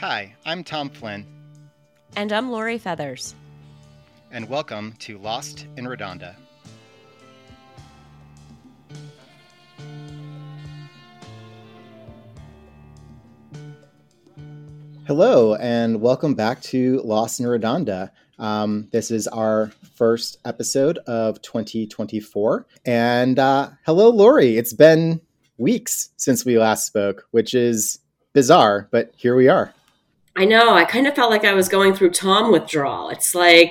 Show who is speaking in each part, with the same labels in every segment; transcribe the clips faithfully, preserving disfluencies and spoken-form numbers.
Speaker 1: Hi, I'm Tom Flynn.
Speaker 2: And I'm Lori Feathers.
Speaker 1: And welcome to Lost in Redonda. Hello, and welcome back to Lost in Redonda. Um, this is our first episode of twenty twenty-four. And uh, hello, Lori. It's been weeks since we last spoke, which is bizarre, but here we are.
Speaker 3: I know. I kind of felt like I was going through Tom withdrawal. It's like,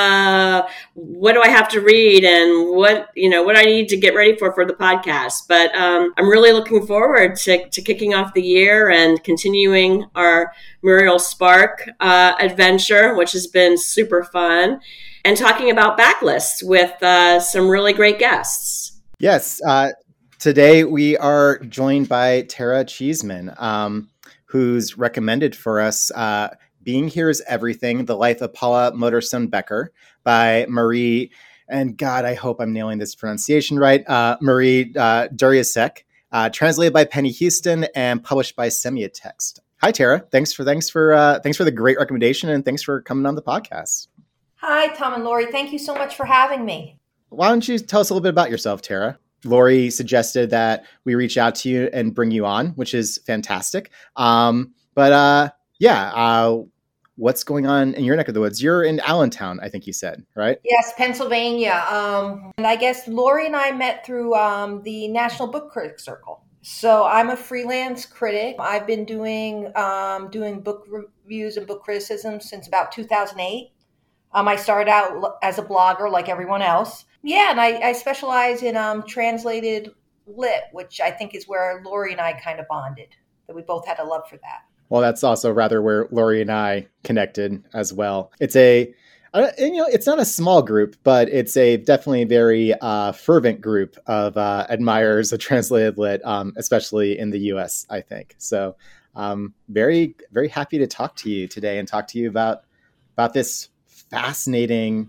Speaker 3: uh, what do I have to read and what, you know, what I need to get ready for for the podcast. But um, I'm really looking forward to, to kicking off the year and continuing our Muriel Spark uh, adventure, which has been super fun, and talking about backlists with uh, some really great guests.
Speaker 1: Yes. Uh, today we are joined by Tara Cheeseman. Um, who's recommended for us uh, Being Here is Everything, The Life of Paula Modersohn Becker by Marie, and God, I hope I'm nailing this pronunciation right, uh, Marie uh, Darrieussecq, uh, translated by Penny Houston and published by Semiotext. Hi, Tara. Thanks for thanks for uh, thanks for the great recommendation, and thanks for coming on the podcast.
Speaker 4: Hi, Tom and Lori. Thank you so much for having me.
Speaker 1: Why don't you tell us a little bit about yourself, Tara? Lori suggested that we reach out to you and bring you on, which is fantastic. Um, but uh, yeah, uh, what's going on in your neck of the woods? You're in Allentown, I think you said, right?
Speaker 4: Yes, Pennsylvania. Um, and I guess Lori and I met through um, the National Book Critics Circle. So I'm a freelance critic. I've been doing um, doing book reviews and book criticism since about two thousand eight. Um, I started out as a blogger like everyone else. Yeah, and I, I specialize in um, translated lit, which I think is where Lori and I kind of bonded, that we both had a love for that.
Speaker 1: Well, that's also rather where Lori and I connected as well. It's a, uh, you know, it's not a small group, but it's a definitely very uh, fervent group of uh, admirers of translated lit, um, especially in the U S, I think. So um, very, very happy to talk to you today and talk to you about about this fascinating.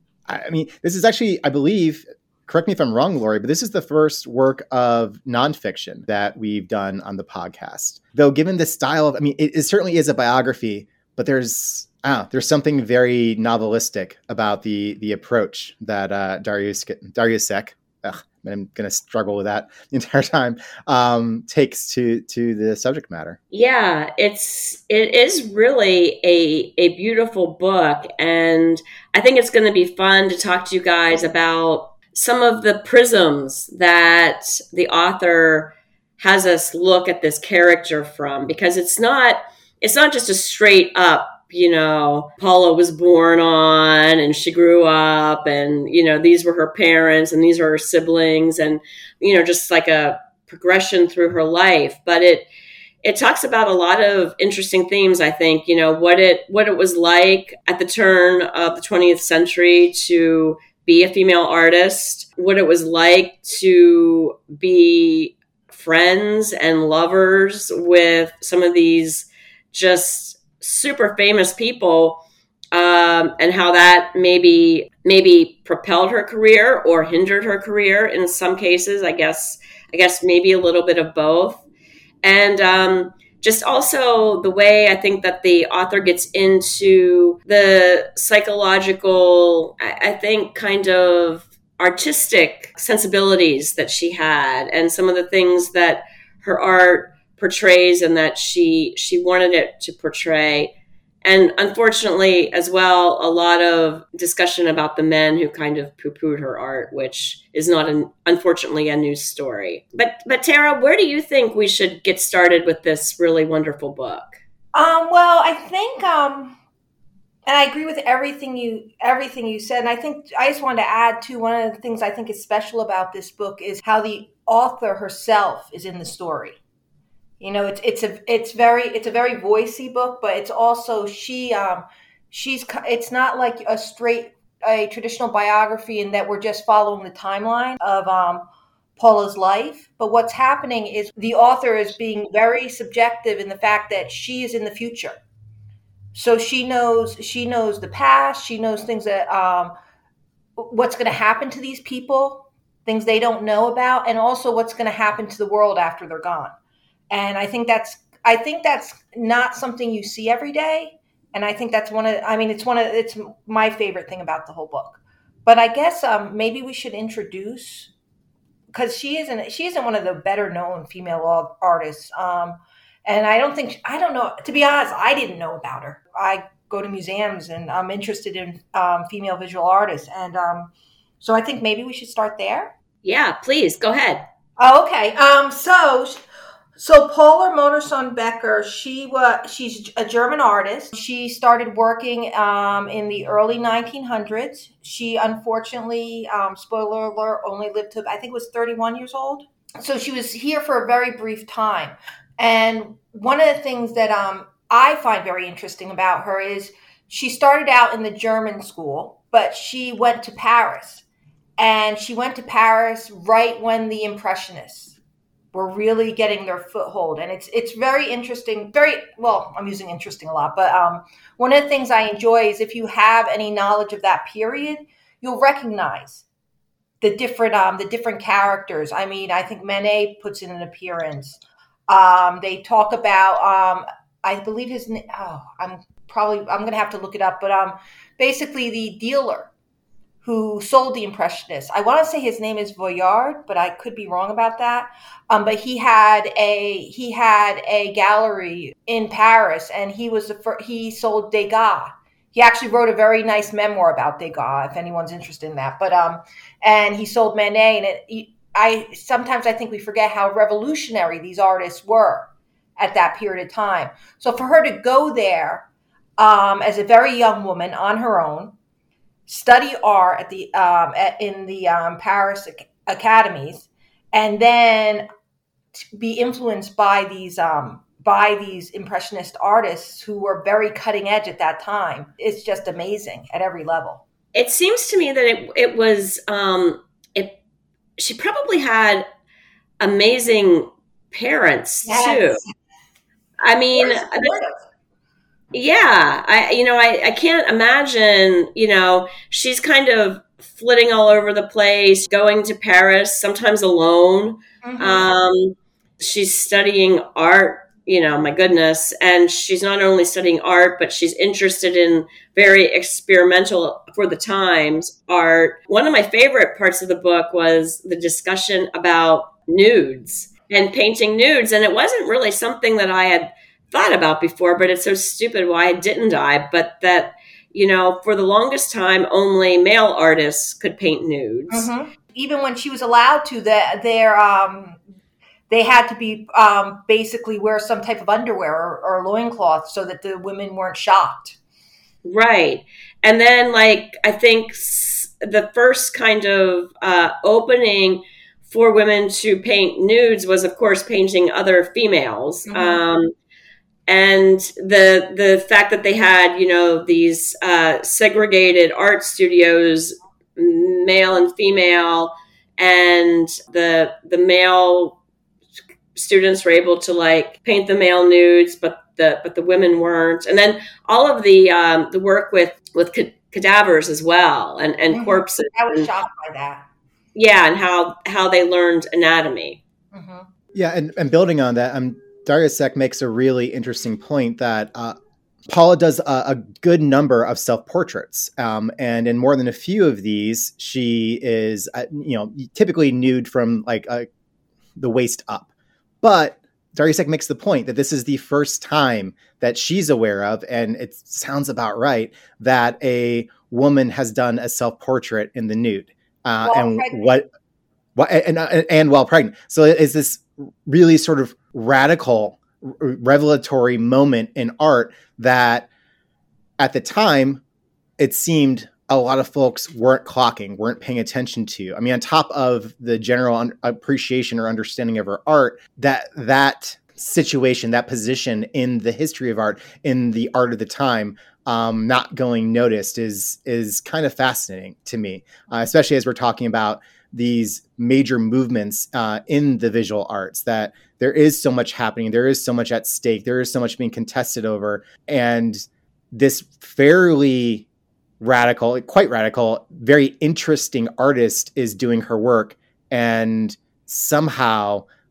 Speaker 1: I mean, this is actually, I believe, correct me if I'm wrong, Lori, but this is the first work of nonfiction that we've done on the podcast. Though given the style of, I mean, it, it certainly is a biography, but there's, I don't know, there's something very novelistic about the the approach that uh, Darrieussecq, Darrieussecq, ugh, I'm going to struggle with that the entire time, um, takes to to the subject matter.
Speaker 3: Yeah, it's it is really a a beautiful book, and I think it's going to be fun to talk to you guys about some of the prisms that the author has us look at this character from, because it's not it's not just a straight up, you know, Paula was born on and she grew up and, you know, these were her parents and these are her siblings and, you know, just like a progression through her life. But it it talks about a lot of interesting themes, I think, you know, what it what it was like at the turn of the twentieth century to be a female artist, what it was like to be friends and lovers with some of these just super famous people, um, and how that maybe maybe propelled her career or hindered her career in some cases. I guess I guess maybe a little bit of both, and um, just also the way I think that the author gets into the psychological, I, I think, kind of artistic sensibilities that she had, and some of the things that her art portrays and that she she wanted it to portray. And unfortunately, as well, a lot of discussion about the men who kind of poo-pooed her art, which is not, an, unfortunately, a news story. But, but Tara, where do you think we should get started with this really wonderful book?
Speaker 4: Um, well, I think, um, and I agree with everything you everything you said. And I think I just wanted to add to one of the things I think is special about this book is how the author herself is in the story. You know, it's it's a it's very it's a very voicey book, but it's also she um she's it's not like a straight a traditional biography in that we're just following the timeline of um Paula's life. But what's happening is the author is being very subjective in the fact that she is in the future. So she knows she knows the past, she knows things that um what's going to happen to these people, things they don't know about, and also what's going to happen to the world after they're gone. And I think that's I think that's not something you see every day. And I think that's one of, I mean, it's one of, it's my favorite thing about the whole book. But I guess um, maybe we should introduce, because she isn't, she isn't one of the better known female artists. Um, and I don't think, I don't know, to be honest, I didn't know about her. I go to museums and I'm interested in um, female visual artists. And um, so I think maybe we should start there.
Speaker 3: Yeah, please go ahead.
Speaker 4: Oh, okay. Um, so, so Paula Modersohn-Becker, she was, she's a German artist. She started working um, in the early nineteen hundreds. She unfortunately, um, spoiler alert, only lived to, I think it was thirty-one years old. So she was here for a very brief time. And one of the things that um, I find very interesting about her is she started out in the German school, but she went to Paris. And she went to Paris right when the Impressionists were really getting their foothold. And it's it's very interesting, very, well, I'm using interesting a lot, but um, one of the things I enjoy is if you have any knowledge of that period, you'll recognize the different um, the different characters. I mean, I think Manet puts in an appearance. Um, they talk about, um, I believe his name, oh, I'm probably, I'm going to have to look it up, but um, basically the dealer who sold the Impressionists. I want to say his name is Voyard, but I could be wrong about that. Um, but he had a he had a gallery in Paris, and he was the first, he sold Degas. He actually wrote a very nice memoir about Degas, if anyone's interested in that. But um, and he sold Manet, and it, he, I sometimes I think we forget how revolutionary these artists were at that period of time. So for her to go there um, as a very young woman on her own, study art at the um, at, in the um, Paris ac- academies, and then be influenced by these um, by these Impressionist artists who were very cutting edge at that time. It's just amazing at every level.
Speaker 3: It seems to me that it it was um, it. She probably had amazing parents
Speaker 4: Yes.
Speaker 3: too. I mean. Yeah, I you know I, I can't imagine, you know, she's kind of flitting all over the place, going to Paris, sometimes alone. Mm-hmm. Um, she's studying art, you know, my goodness. And she's not only studying art, but she's interested in very experimental, for the times, art. One of my favorite parts of the book was the discussion about nudes and painting nudes. And it wasn't really something that I had thought about before, but it's so stupid. Why didn't I? But that, you know, for the longest time, only male artists could paint nudes.
Speaker 4: Mm-hmm. Even when she was allowed to, that their um, they had to be um, basically wear some type of underwear or, or loincloth so that the women weren't shocked.
Speaker 3: Right. And then, like, I think the first kind of uh, opening for women to paint nudes was, of course, painting other females. Mm-hmm. Um, And the the fact that they had, you know, these uh, segregated art studios, male and female, and the the male students were able to like paint the male nudes, but the but the women weren't. And then all of the um, the work with with ca- cadavers as well, and and mm-hmm. corpses.
Speaker 4: I was
Speaker 3: and,
Speaker 4: shocked by that.
Speaker 3: Yeah, and how how they learned anatomy.
Speaker 4: Mm-hmm.
Speaker 1: Yeah, and and building on that, I'm. Daria Seck makes a really interesting point that uh, Paula does a, a good number of self-portraits. Um, and in more than a few of these, she is, uh, you know, typically nude from like uh, the waist up. But Daria Seck makes the point that this is the first time that she's aware of, and it sounds about right, that a woman has done a self-portrait in the nude. Uh, and pregnant. what, what and, and, and while pregnant. So is this really sort of radical, revelatory moment in art that at the time it seemed a lot of folks weren't clocking, weren't paying attention to. I mean, on top of the general un- appreciation or understanding of her art, that that situation, that position in the history of art, in the art of the time, um, not going noticed is is kind of fascinating to me, uh, especially as we're talking about these major movements uh, in the visual arts, that there is so much happening. There is so much at stake. There is so much being contested over. And this fairly radical, quite radical, very interesting artist is doing her work. And somehow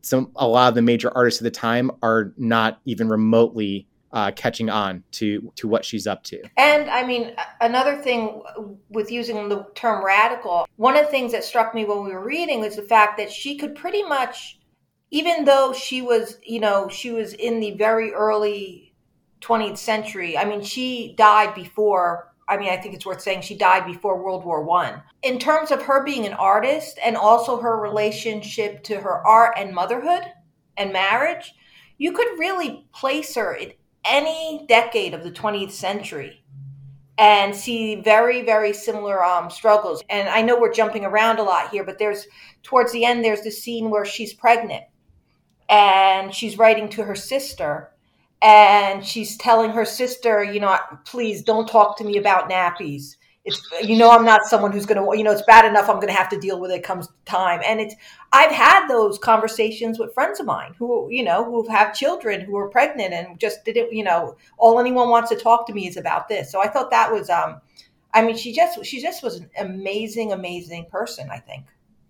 Speaker 1: some a lot of the major artists of the time are not even remotely uh, catching on to to what she's up to.
Speaker 4: And I mean, another thing with using the term radical, one of the things that struck me when we were reading was the fact that she could pretty much, even though she was, you know, she was in the very early twentieth century. I mean, she died before, I mean, I think it's worth saying she died before World War One. In terms of her being an artist and also her relationship to her art and motherhood and marriage, you could really place her in any decade of the twentieth century and see very, very similar um, struggles. And I know we're jumping around a lot here, but there's, towards the end, there's the scene where she's pregnant and she's writing to her sister. And she's telling her sister, you know, please don't talk to me about nappies. It's, you know, I'm not someone who's going to, you know, it's bad enough I'm going to have to deal with it comes time. And it's, I've had those conversations with friends of mine who, you know, who have children who are pregnant and just didn't, you know, all anyone wants to talk to me is about this. So I thought that was, um, I mean, she just, she just was an amazing, amazing person, I think.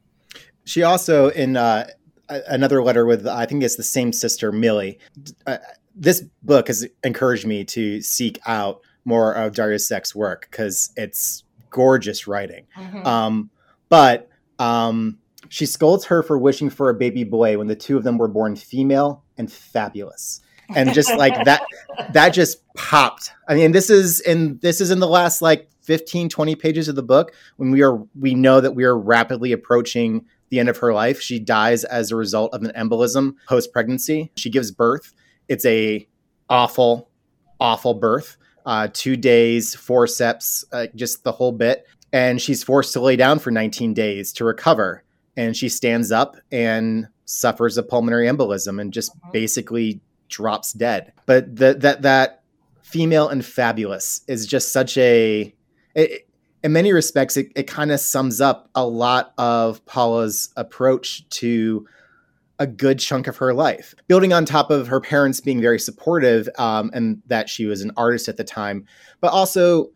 Speaker 1: She also, in uh, another letter with, I think it's the same sister, Millie, uh, this book has encouraged me to seek out more of Daria Sek's work because it's gorgeous writing. Mm-hmm. Um, but um, she scolds her for wishing for a baby boy when the two of them were born female and fabulous. And just like that, that just popped. I mean, this is in, this is in the last like fifteen, twenty pages of the book when we are, we know that we are rapidly approaching the end of her life. She dies as a result of an embolism post-pregnancy. She gives birth. It's a awful, awful birth. Uh, two days, forceps, uh, just the whole bit. And she's forced to lay down for nineteen days to recover. And she stands up and suffers a pulmonary embolism and just basically drops dead. But the, that that female and fabulous is just such a... It, in many respects, it, it kind of sums up a lot of Paula's approach to a good chunk of her life, building on top of her parents being very supportive um, and that she was an artist at the time. But also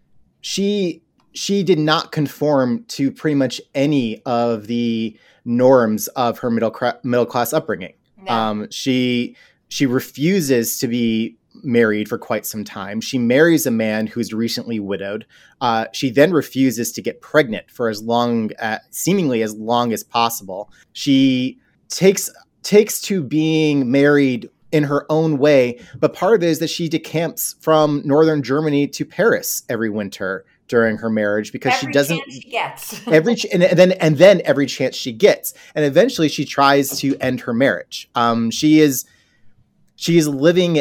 Speaker 1: she, she did not conform to pretty much any of the norms of her middle, cra- middle class upbringing. No. Um, she, she refuses to be married for quite some time. She marries a man who's recently widowed. Uh, she then refuses to get pregnant for as long, uh, seemingly as long as possible. She takes takes to being married in her own way, but part of it is that she decamps from northern Germany to Paris every winter during her marriage because
Speaker 4: every
Speaker 1: she doesn't
Speaker 4: chance she gets
Speaker 1: every ch- and then and then every chance she gets, and eventually she tries to end her marriage. Um, she is she is living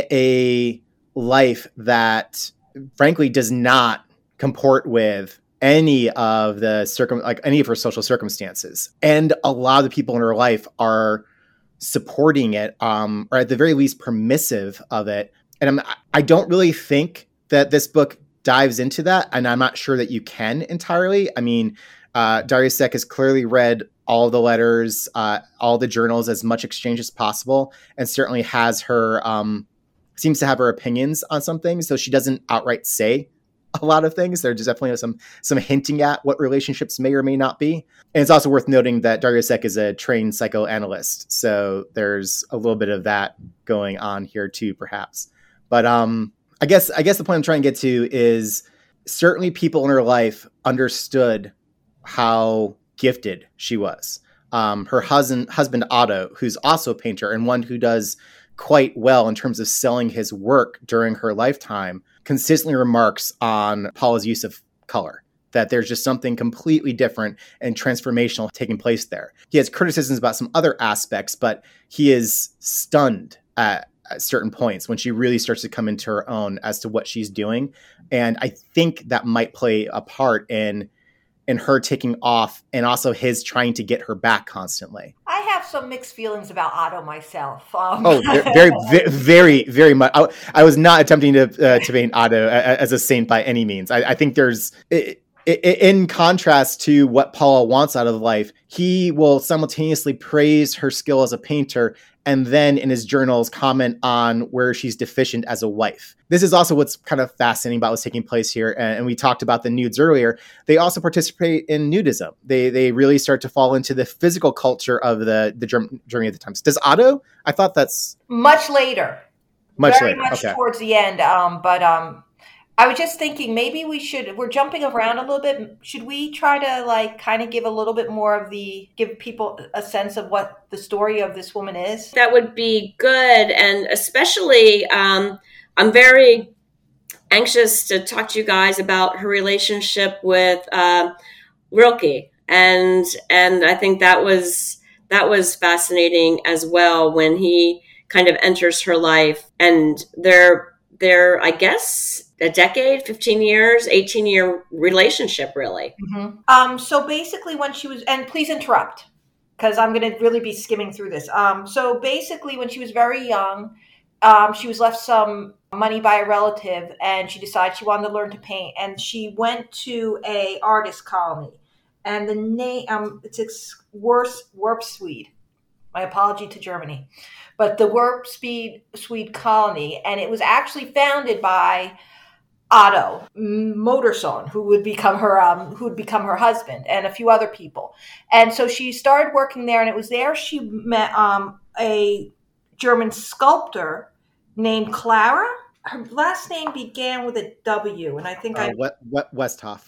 Speaker 1: a life that, frankly, does not comport with any of the circum like any of her social circumstances. And a lot of the people in her life are supporting it, um, or at the very least permissive of it. And I'm, I don't really think that this book dives into that. And I'm not sure that you can entirely. I mean, uh, Daria Sek has clearly read all the letters, uh, all the journals, as much exchange as possible, and certainly has her, um, seems to have her opinions on some things. So she doesn't outright say a lot of things. There's definitely some some hinting at what relationships may or may not be. And it's also worth noting that Daria Sek is a trained psychoanalyst. So there's a little bit of that going on here too, perhaps. But um, I guess I guess the point I'm trying to get to is certainly people in her life understood how gifted she was. Um, her husband, husband Otto, who's also a painter and one who does quite well in terms of selling his work during her lifetime, consistently remarks on Paula's use of color, that there's just something completely different and transformational taking place there. He has criticisms about some other aspects, but he is stunned at, at certain points when she really starts to come into her own as to what she's doing. And I think that might play a part in in her taking off and also his trying to get her back constantly.
Speaker 4: I have some mixed feelings about Otto myself. Um.
Speaker 1: Oh, very, very, very, very much. I, I was not attempting to uh, to paint Otto as a saint by any means. I, I think there's, in contrast to what Paula wants out of life, he will simultaneously praise her skill as a painter and then in his journals comment on where she's deficient as a wife. This is also what's kind of fascinating about what's taking place here. And we talked about the nudes earlier. They also participate in nudism. They they really start to fall into the physical culture of the, the Germany at the time. Does Otto? I thought that's...
Speaker 4: Much later.
Speaker 1: Much
Speaker 4: Very
Speaker 1: later.
Speaker 4: much
Speaker 1: Okay.
Speaker 4: towards the end. Um, but um, I was just thinking maybe we should, we're jumping around a little bit. Should we try to like kind of give a little bit more of the, give people a sense of what the story of this woman is?
Speaker 3: That would be good. And especially, um, I'm very anxious to talk to you guys about her relationship with uh, Rilke. And and I think that was that was fascinating as well when he kind of enters her life. And they're, they're I guess, a decade, fifteen years, eighteen year relationship, really.
Speaker 4: Mm-hmm. Um, so basically when she was, and please interrupt, because I'm going to really be skimming through this. Um, so basically when she was very young, um, she was left some money by a relative and she decided she wanted to learn to paint. And she went to a artist colony. And the name, um, it's Worse, Warp Swede. My apology to Germany. But the Warp Speed Swede colony. And it was actually founded by Otto Modersohn, who would become her um, who would become her husband, and a few other people. And so she started working there, and it was there she met um, a German sculptor named Clara. Her last name began with a W, and I think
Speaker 1: Uh,
Speaker 4: I
Speaker 1: what what Westhoff.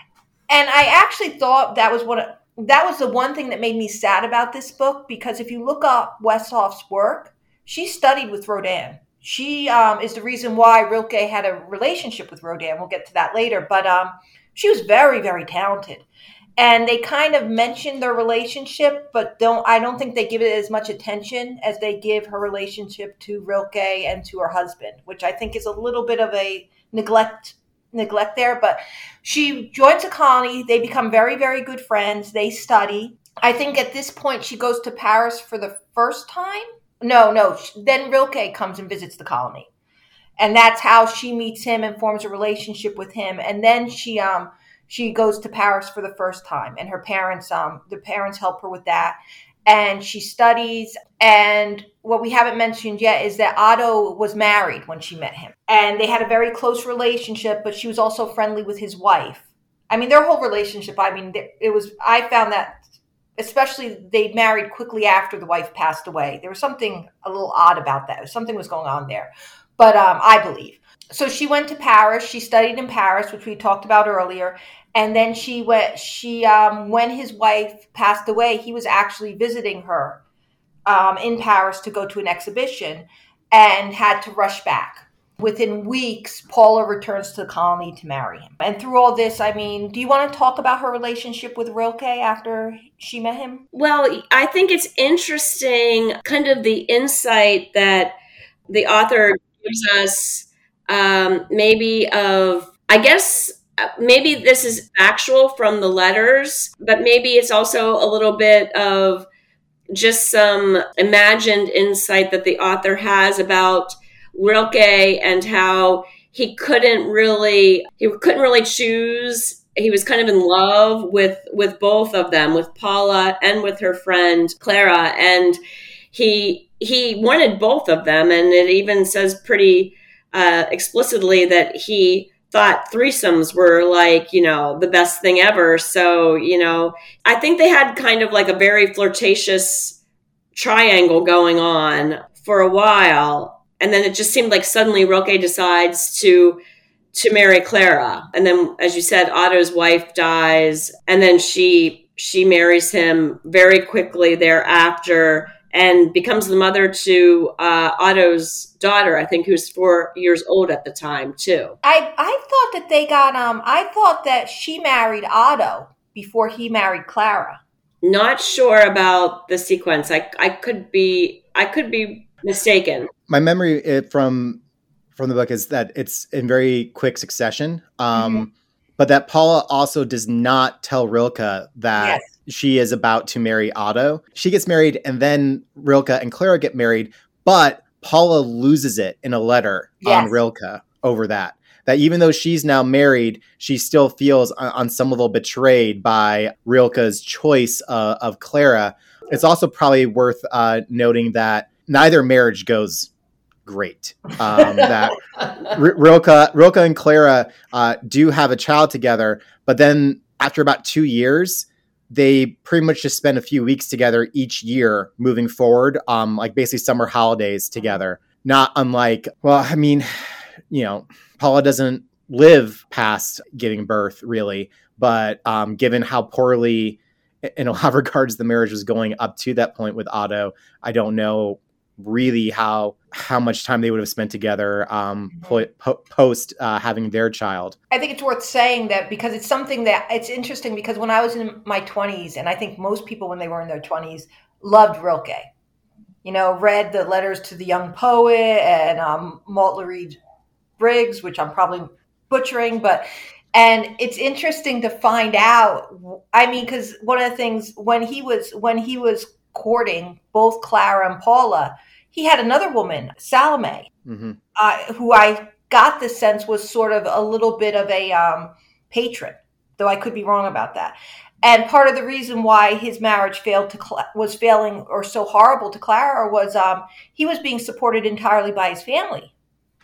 Speaker 4: and I actually thought that was one of, that was the one thing that made me sad about this book, because if you look up Westhoff's work, she studied with Rodin. She um, is the reason why Rilke had a relationship with Rodin. We'll get to that later. But um, she was very, very talented. And they kind of mention their relationship, but don't. I don't think they give it as much attention as they give her relationship to Rilke and to her husband, which I think is a little bit of a neglect neglect there. But she joins a colony. They become very, very good friends. They study. I think at this point she goes to Paris for the first time. No, no. Then Rilke comes and visits the colony. And that's how she meets him and forms a relationship with him. And then she um she goes to Paris for the first time. And her parents, um, the parents help her with that. And she studies. And what we haven't mentioned yet is that Otto was married when she met him. And they had a very close relationship, but she was also friendly with his wife. I mean, their whole relationship, I mean, it was, I found that, especially they married quickly after the wife passed away. There was something a little odd about that. Something was going on there. But um, I believe. So she went to Paris. She studied in Paris, which we talked about earlier. And then she went, she, um, when his wife passed away, he was actually visiting her um, in Paris to go to an exhibition and had to rush back. Within weeks, Paula returns to the colony to marry him. And through all this, I mean, do you want to talk about her relationship with Rilke after she met him?
Speaker 3: Well, I think it's interesting, kind of the insight that the author gives us, um, maybe of, I guess, maybe this is actual from the letters, but maybe it's also a little bit of just some imagined insight that the author has about Rilke and how he couldn't really he couldn't really choose. He was kind of in love with with both of them, with Paula and with her friend Clara, and he he wanted both of them. And it even says pretty uh, explicitly that he thought threesomes were like, you know, the best thing ever. So, you know, I think they had kind of like a very flirtatious triangle going on for a while. And then it just seemed like suddenly Rilke decides to to marry Clara. And then, as you said, Otto's wife dies. And then she she marries him very quickly thereafter and becomes the mother to uh, Otto's daughter, I think, who's four years old at the time, too.
Speaker 4: I, I thought that they got, um, I thought that she married Otto before he married Clara.
Speaker 3: Not sure about the sequence. I, I could be, I could be mistaken.
Speaker 1: My memory it, from from the book is that it's in very quick succession, um, mm-hmm. but that Paula also does not tell Rilke that yes. she is about to marry Otto. She gets married, and then Rilke and Clara get married, but Paula loses it in a letter yes. on Rilke over that. That even though she's now married, she still feels on, on some level betrayed by Rilke's choice uh, of Clara. It's also probably worth uh, noting that neither marriage goes great. Um, that R- Rilke, Rilke and Clara uh, do have a child together, but then after about two years, they pretty much just spend a few weeks together each year moving forward, um, like basically summer holidays together. Not unlike, well, I mean, you know, Paula doesn't live past giving birth, really, but um, given how poorly, in a lot of regards, the marriage was going up to that point with Otto, I don't know really how how much time they would have spent together um, po- po- post uh, having their child.
Speaker 4: I think it's worth saying that because it's something that it's interesting because when I was in my twenties, and I think most people when they were in their twenties loved Rilke, you know, read the letters to the young poet and um, Maltlereid Briggs, which I'm probably butchering, but and it's interesting to find out. I mean, because one of the things when he was when he was courting both Clara and Paula, he had another woman, Salome, mm-hmm. uh, who I got the sense was sort of a little bit of a um, patron, though I could be wrong about that. And part of the reason why his marriage failed to Cla- was failing or so horrible to Clara was um, he was being supported entirely by his family.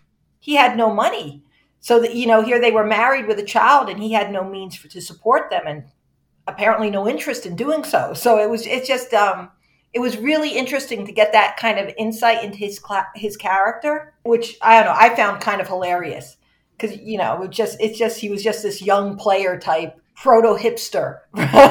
Speaker 4: He had no money. So that, you know, here they were married with a child and he had no means for, to support them and apparently no interest in doing so. So it was, it's just, um, it was really interesting to get that kind of insight into his his character, which I don't know, I found kind of hilarious because, you know, it just it's just he was just this young player type, proto hipster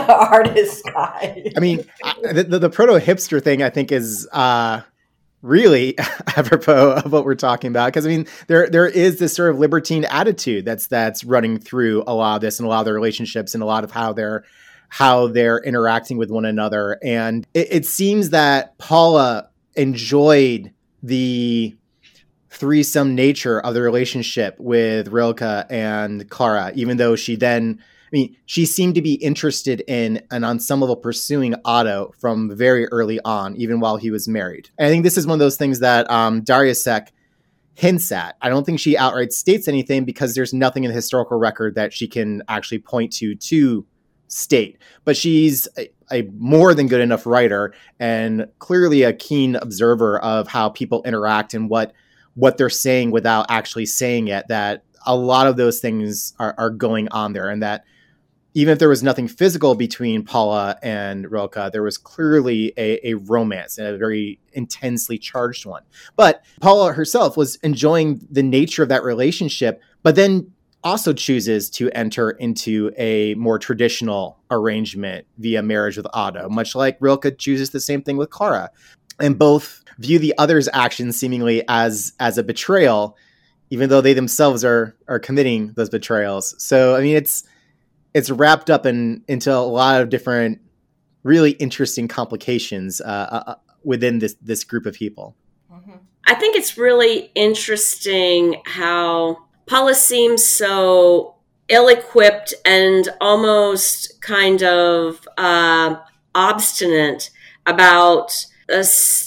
Speaker 4: artist guy.
Speaker 1: I mean, the, the, the proto hipster thing, I think, is uh, really apropos of what we're talking about, because I mean, there there is this sort of libertine attitude that's that's running through a lot of this and a lot of their relationships and a lot of how they're. how they're interacting with one another. And it, it seems that Paula enjoyed the threesome nature of the relationship with Rilke and Clara, even though she then, I mean, she seemed to be interested in and on some level pursuing Otto from very early on, even while he was married. And I think this is one of those things that um, Darrieussecq hints at. I don't think she outright states anything because there's nothing in the historical record that she can actually point to to state, but she's a, a more than good enough writer and clearly a keen observer of how people interact and what what they're saying without actually saying it, that a lot of those things are, are going on there, and that even if there was nothing physical between Paula and Rilke, there was clearly a, a romance and a very intensely charged one. But Paula herself was enjoying the nature of that relationship, but then also chooses to enter into a more traditional arrangement via marriage with Otto, much like Rilke chooses the same thing with Clara. And both view the other's actions seemingly as as a betrayal, even though they themselves are are committing those betrayals. So, I mean, it's it's wrapped up in into a lot of different, really interesting complications uh, uh, within this this group of people.
Speaker 3: Mm-hmm. I think it's really interesting how Paula seems so ill-equipped and almost kind of uh, obstinate about a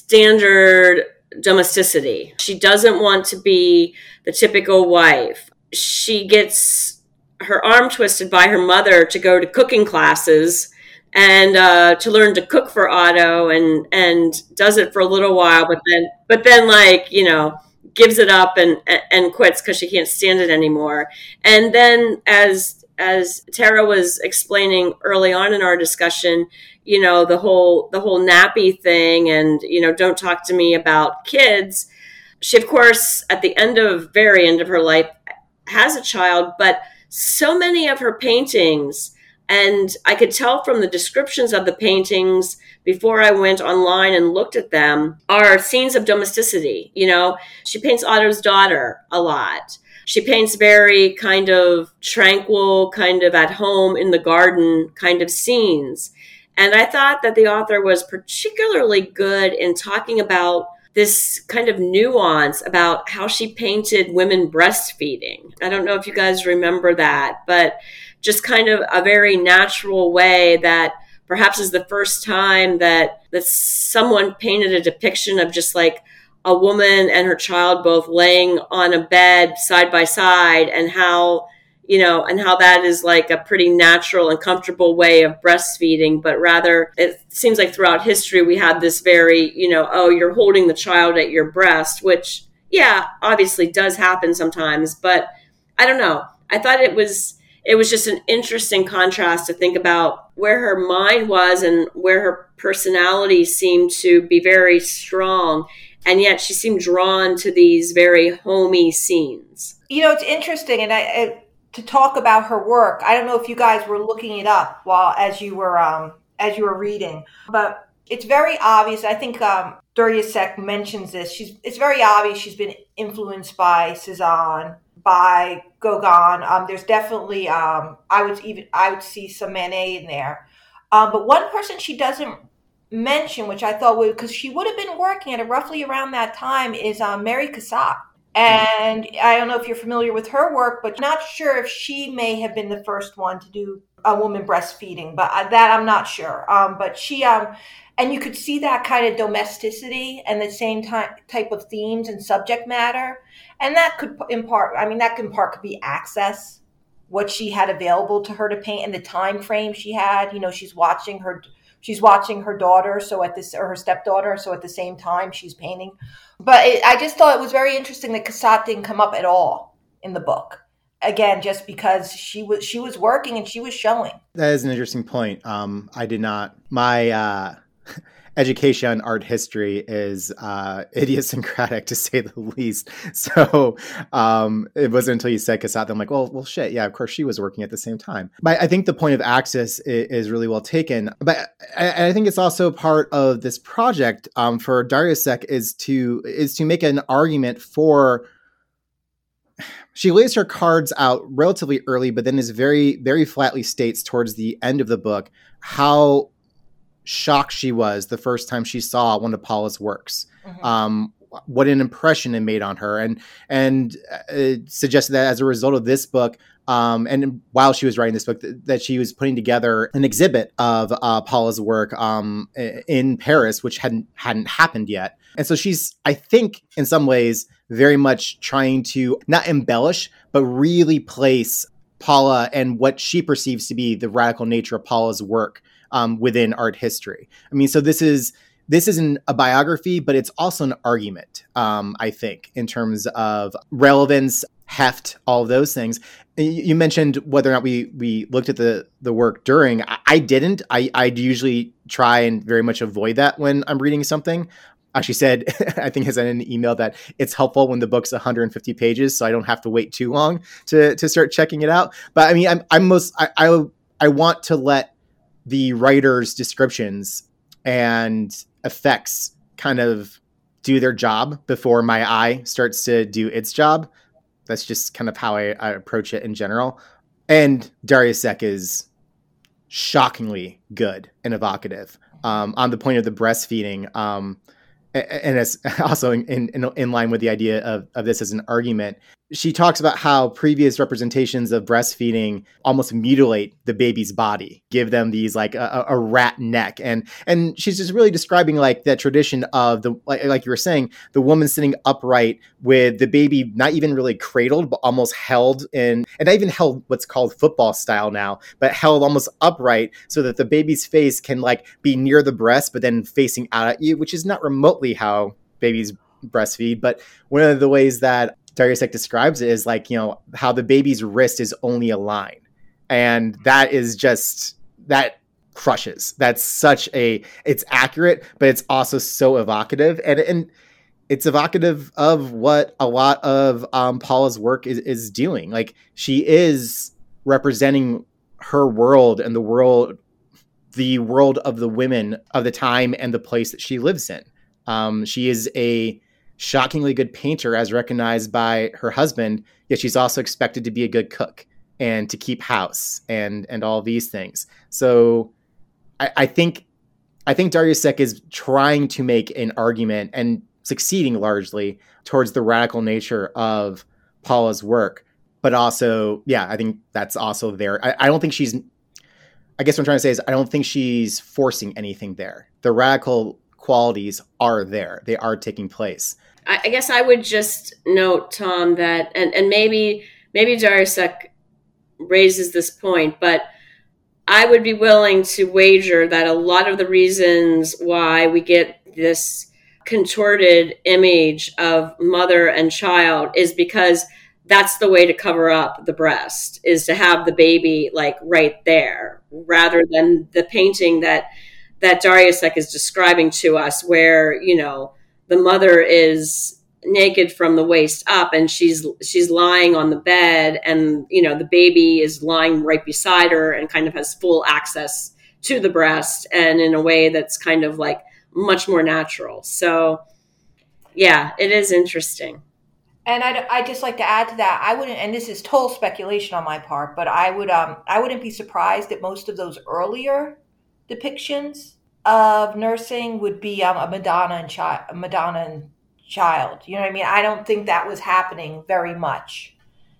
Speaker 3: standard domesticity. She doesn't want to be the typical wife. She gets her arm twisted by her mother to go to cooking classes and uh, to learn to cook for Otto, and and does it for a little while, but then but then like you know. gives it up and and quits because she can't stand it anymore. And then as as Tara was explaining early on in our discussion, you know, the whole the whole nappy thing and, you know, don't talk to me about kids. She, of course, at the end of very end of her life has a child, but so many of her paintings, and I could tell from the descriptions of the paintings before I went online and looked at them, are scenes of domesticity. You know, she paints Otto's daughter a lot. She paints very kind of tranquil, kind of at home in the garden kind of scenes. And I thought that the author was particularly good in talking about this kind of nuance about how she painted women breastfeeding. I don't know if you guys remember that, but just kind of a very natural way that perhaps is the first time that, that someone painted a depiction of just like a woman and her child both laying on a bed side by side, and how, you know, and how that is like a pretty natural and comfortable way of breastfeeding. But rather, it seems like throughout history, we had this very, you know, oh, you're holding the child at your breast, which, yeah, obviously does happen sometimes. But I don't know. I thought it was it was just an interesting contrast to think about where her mind was and where her personality seemed to be very strong. And yet she seemed drawn to these very homey scenes.
Speaker 4: You know, it's interesting. And I, I to talk about her work, I don't know if you guys were looking it up while as you were um, as you were reading, but it's very obvious. I think um, Darrieussecq mentions this. She's it's very obvious she's been influenced by Cezanne, by Gauguin. Um, there's definitely um, I would even I would see some Manet in there. Um, but one person she doesn't mention, which I thought would, because she would have been working at it roughly around that time, is um, Mary Cassatt. And I don't know if you're familiar with her work, but not sure if she may have been the first one to do a woman breastfeeding, but that I'm not sure. Um, but she, um, and you could see that kind of domesticity and the same time type of themes and subject matter. And that could in part, I mean, that in part could be access, what she had available to her to paint and the time frame she had. You know, she's watching her She's watching her daughter, so at this, or her stepdaughter, so at the same time she's painting. But it, I just thought it was very interesting that Cassatt didn't come up at all in the book. Again, just because she was she was working and she was showing.
Speaker 1: That is an interesting point. Um, I did not. My uh, education on art history is uh, idiosyncratic, to say the least. So um, it wasn't until you said Cassatt that I'm like, well, well, shit, yeah, of course she was working at the same time. But I think the point of access is, is really well taken. But I, I think it's also part of this project um, for Darrieussecq is to is to make an argument for. She lays her cards out relatively early, but then is very, very flatly states towards the end of the book how shocked she was the first time she saw one of Paula's works. Mm-hmm. Um, what an impression it made on her, and and it suggested that as a result of this book, um, and while she was writing this book, th- that she was putting together an exhibit of uh, Paula's work um, in Paris, which hadn't hadn't happened yet. And so she's, I think, in some ways, very much trying to not embellish, but really place Paula and what she perceives to be the radical nature of Paula's work um, within art history. I mean, so this is this isn't a biography, but it's also an argument, um, I think, in terms of relevance, heft, all of those things. You mentioned whether or not we we looked at the the work during. I, I didn't. I I usually try and very much avoid that when I'm reading something. Actually said, I think I sent in an email that it's helpful when the book's one hundred fifty pages, so I don't have to wait too long to to start checking it out. But I mean, I'm I'm most I I, I want to let the writer's descriptions and effects kind of do their job before my eye starts to do its job. That's just kind of how I, I approach it in general. And Darrieussecq is shockingly good and evocative. Um, on the point of the breastfeeding, um, and it's also in, in in line with the idea of, of this as an argument. She talks about how previous representations of breastfeeding almost mutilate the baby's body, give them these like a, a rat neck. And and she's just really describing like that tradition of the, like, like you were saying, the woman sitting upright with the baby not even really cradled, but almost held in, and not even held what's called football style now, but held almost upright so that the baby's face can like be near the breast, but then facing out at you, which is not remotely how babies breastfeed. But one of the ways that Darrieussecq describes it is like, you know, how the baby's wrist is only a line. And that is just, that crushes. That's such a, it's accurate, but it's also so evocative. And and it's evocative of what a lot of um, Paula's work is, is doing. Like, she is representing her world and the world, the world of the women of the time and the place that she lives in. Um, she is a shockingly good painter as recognized by her husband, yet she's also expected to be a good cook and to keep house and and all these things. So I, I think I think Darrieussecq is trying to make an argument and succeeding largely towards the radical nature of Paula's work. But also, yeah, I think that's also there. I, I don't think she's, I guess what I'm trying to say is I don't think she's forcing anything there. The radical qualities are there. They are taking place.
Speaker 3: I guess I would just note, Tom, that, and, and maybe maybe Darrieussecq raises this point, but I would be willing to wager that a lot of the reasons why we get this contorted image of mother and child is because that's the way to cover up the breast, is to have the baby like right there, rather than the painting that that Darrieussecq is describing to us, where, you know, the mother is naked from the waist up and she's she's lying on the bed, and, you know, the baby is lying right beside her and kind of has full access to the breast, and in a way that's kind of like much more natural. So yeah, it is interesting.
Speaker 4: And I'd, I'd just like to add to that, I wouldn't, and this is total speculation on my part, but I would um I wouldn't be surprised that most of those earlier depictions of nursing would be um, a Madonna and child, Madonna and child. You know what I mean? I don't think that was happening very much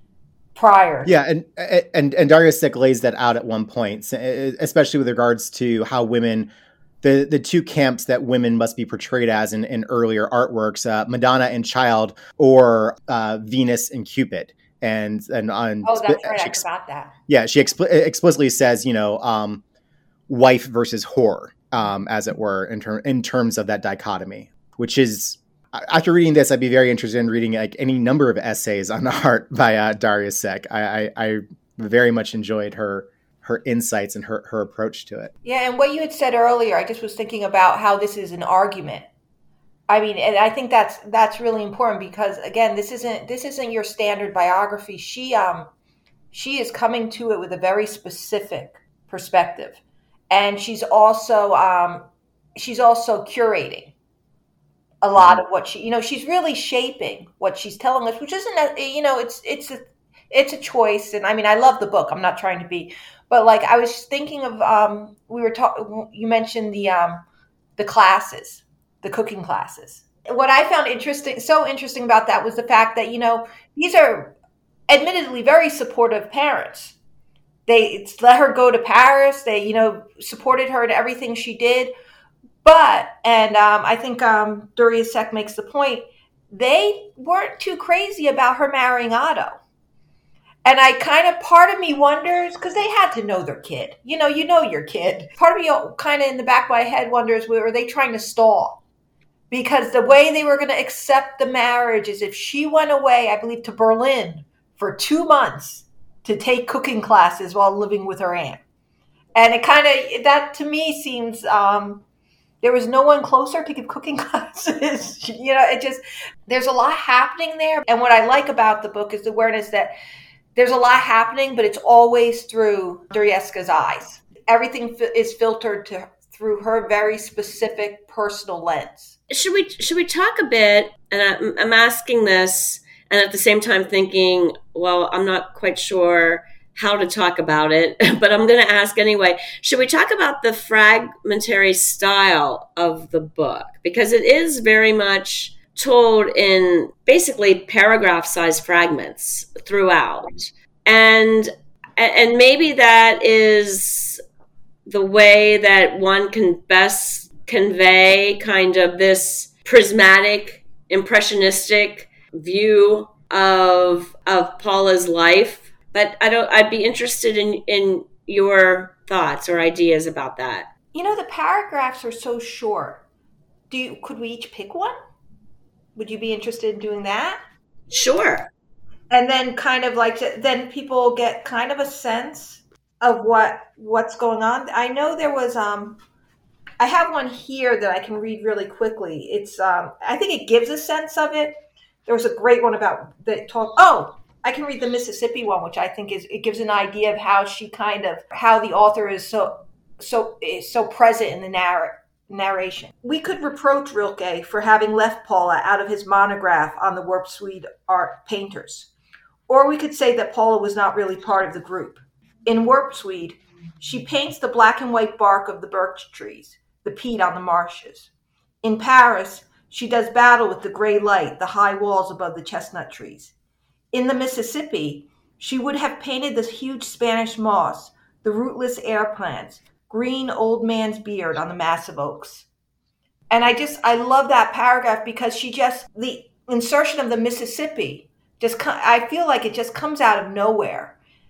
Speaker 4: prior.
Speaker 1: Yeah, and and and Darrieussecq lays that out at one point, especially with regards to how women, the the two camps that women must be portrayed as in, in earlier artworks, uh, Madonna and Child, or uh, Venus and Cupid. And and on
Speaker 4: oh, that's right,
Speaker 1: she,
Speaker 4: I forgot that.
Speaker 1: Yeah, she expl- explicitly says, you know, um, wife versus whore, um, as it were, in term in terms of that dichotomy, which is. After reading this, I'd be very interested in reading like any number of essays on art by uh, Darrieussecq. I, I, I very much enjoyed her her insights and her, her approach to it.
Speaker 4: Yeah, and what you had said earlier, I just was thinking about how this is an argument. I mean, and I think that's that's really important because, again, this isn't this isn't your standard biography. She um she is coming to it with a very specific perspective, and she's also um she's also curating a lot of what she, you know, she's really shaping what she's telling us, which isn't, you know, it's, it's a, it's a choice. And I mean, I love the book. I'm not trying to be, but like, I was thinking of, um, we were talking, you mentioned the, um, the classes, the cooking classes. What I found interesting, so interesting about that was the fact that, you know, these are admittedly very supportive parents. They let her go to Paris. They, you know, supported her in everything she did. But, and um, I think um, Darrieussecq makes the point, they weren't too crazy about her marrying Otto. And I kind of, part of me wonders, because they had to know their kid. You know, you know your kid. Part of me kind of in the back of my head wonders, were they trying to stall? Because the way they were going to accept the marriage is if she went away, I believe, to Berlin for two months to take cooking classes while living with her aunt. And it kind of, that to me seems... Um, there was no one closer to give cooking classes. You know, it just, there's a lot happening there. And what I like about the book is the awareness that there's a lot happening, but it's always through Darrieussecq's eyes. Everything is filtered to through her very specific personal lens.
Speaker 3: Should we should we talk a bit, and I'm, I'm asking this, and at the same time thinking, well, I'm not quite sure how to talk about it, but I'm going to ask anyway. Should we talk about the fragmentary style of the book? Because it is very much told in basically paragraph-sized fragments throughout. And and maybe that is the way that one can best convey kind of this prismatic, impressionistic view of of Paula's life. But I don't. I'd be interested in, in your thoughts or ideas about that.
Speaker 4: You know, the paragraphs are so short. Do you, could we each pick one? Would you be interested in doing that?
Speaker 3: Sure.
Speaker 4: And then kind of like, then people get kind of a sense of what what's going on. I know there was, um, I have one here that I can read really quickly. It's, um, I think it gives a sense of it. There was a great one about that talk. Oh, I can read the Mississippi one, which I think is, it gives an idea of how she kind of, how the author is so, so, is so present in the narrative. Narration. We could reproach Rilke for having left Paula out of his monograph on the Warp Swede art painters. Or we could say that Paula was not really part of the group. In Warp Swede, she paints the black and white bark of the birch trees, the peat on the marshes. In Paris, she does battle with the gray light, the high walls above the chestnut trees. In the Mississippi, she would have painted the huge Spanish moss, the rootless air plants, green old man's beard on the massive oaks. And I just, I love that paragraph because she just, the insertion of the Mississippi, just, I feel like it just comes out of nowhere.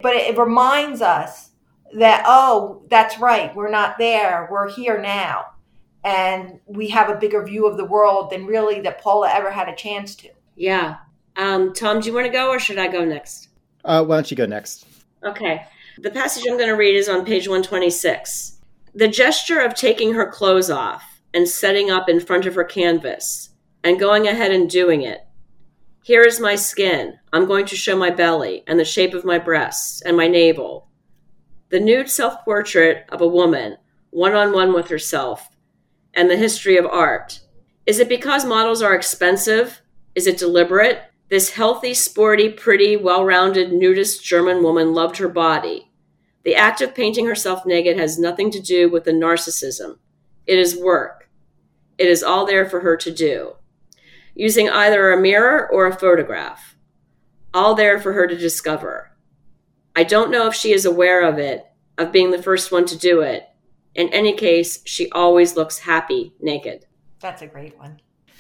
Speaker 4: But it, it reminds us that, oh, that's right, we're not there, we're here now. And we have a bigger view of the world than really that Paula ever had a chance to.
Speaker 3: Yeah. Um, Tom, do you want to go or should I go next?
Speaker 1: Uh, why don't you go next?
Speaker 3: Okay. The passage I'm going to read is on page one twenty-six. The gesture of taking her clothes off and setting up in front of her canvas and going ahead and doing it. Here is my skin. I'm going to show my belly and the shape of my breasts and my navel. The nude self-portrait of a woman, one-on-one with herself, and the history of art. Is it because models are expensive? Is it deliberate? This healthy, sporty, pretty, well-rounded nudist German woman loved her body. The act of painting herself naked has nothing to do with the narcissism. It is work. It is all there for her to do. Using either a mirror or a photograph. All there for her to discover. I don't know if she is aware of it, of being the first one to do it. In any case, she always looks happy naked.
Speaker 4: That's a great one.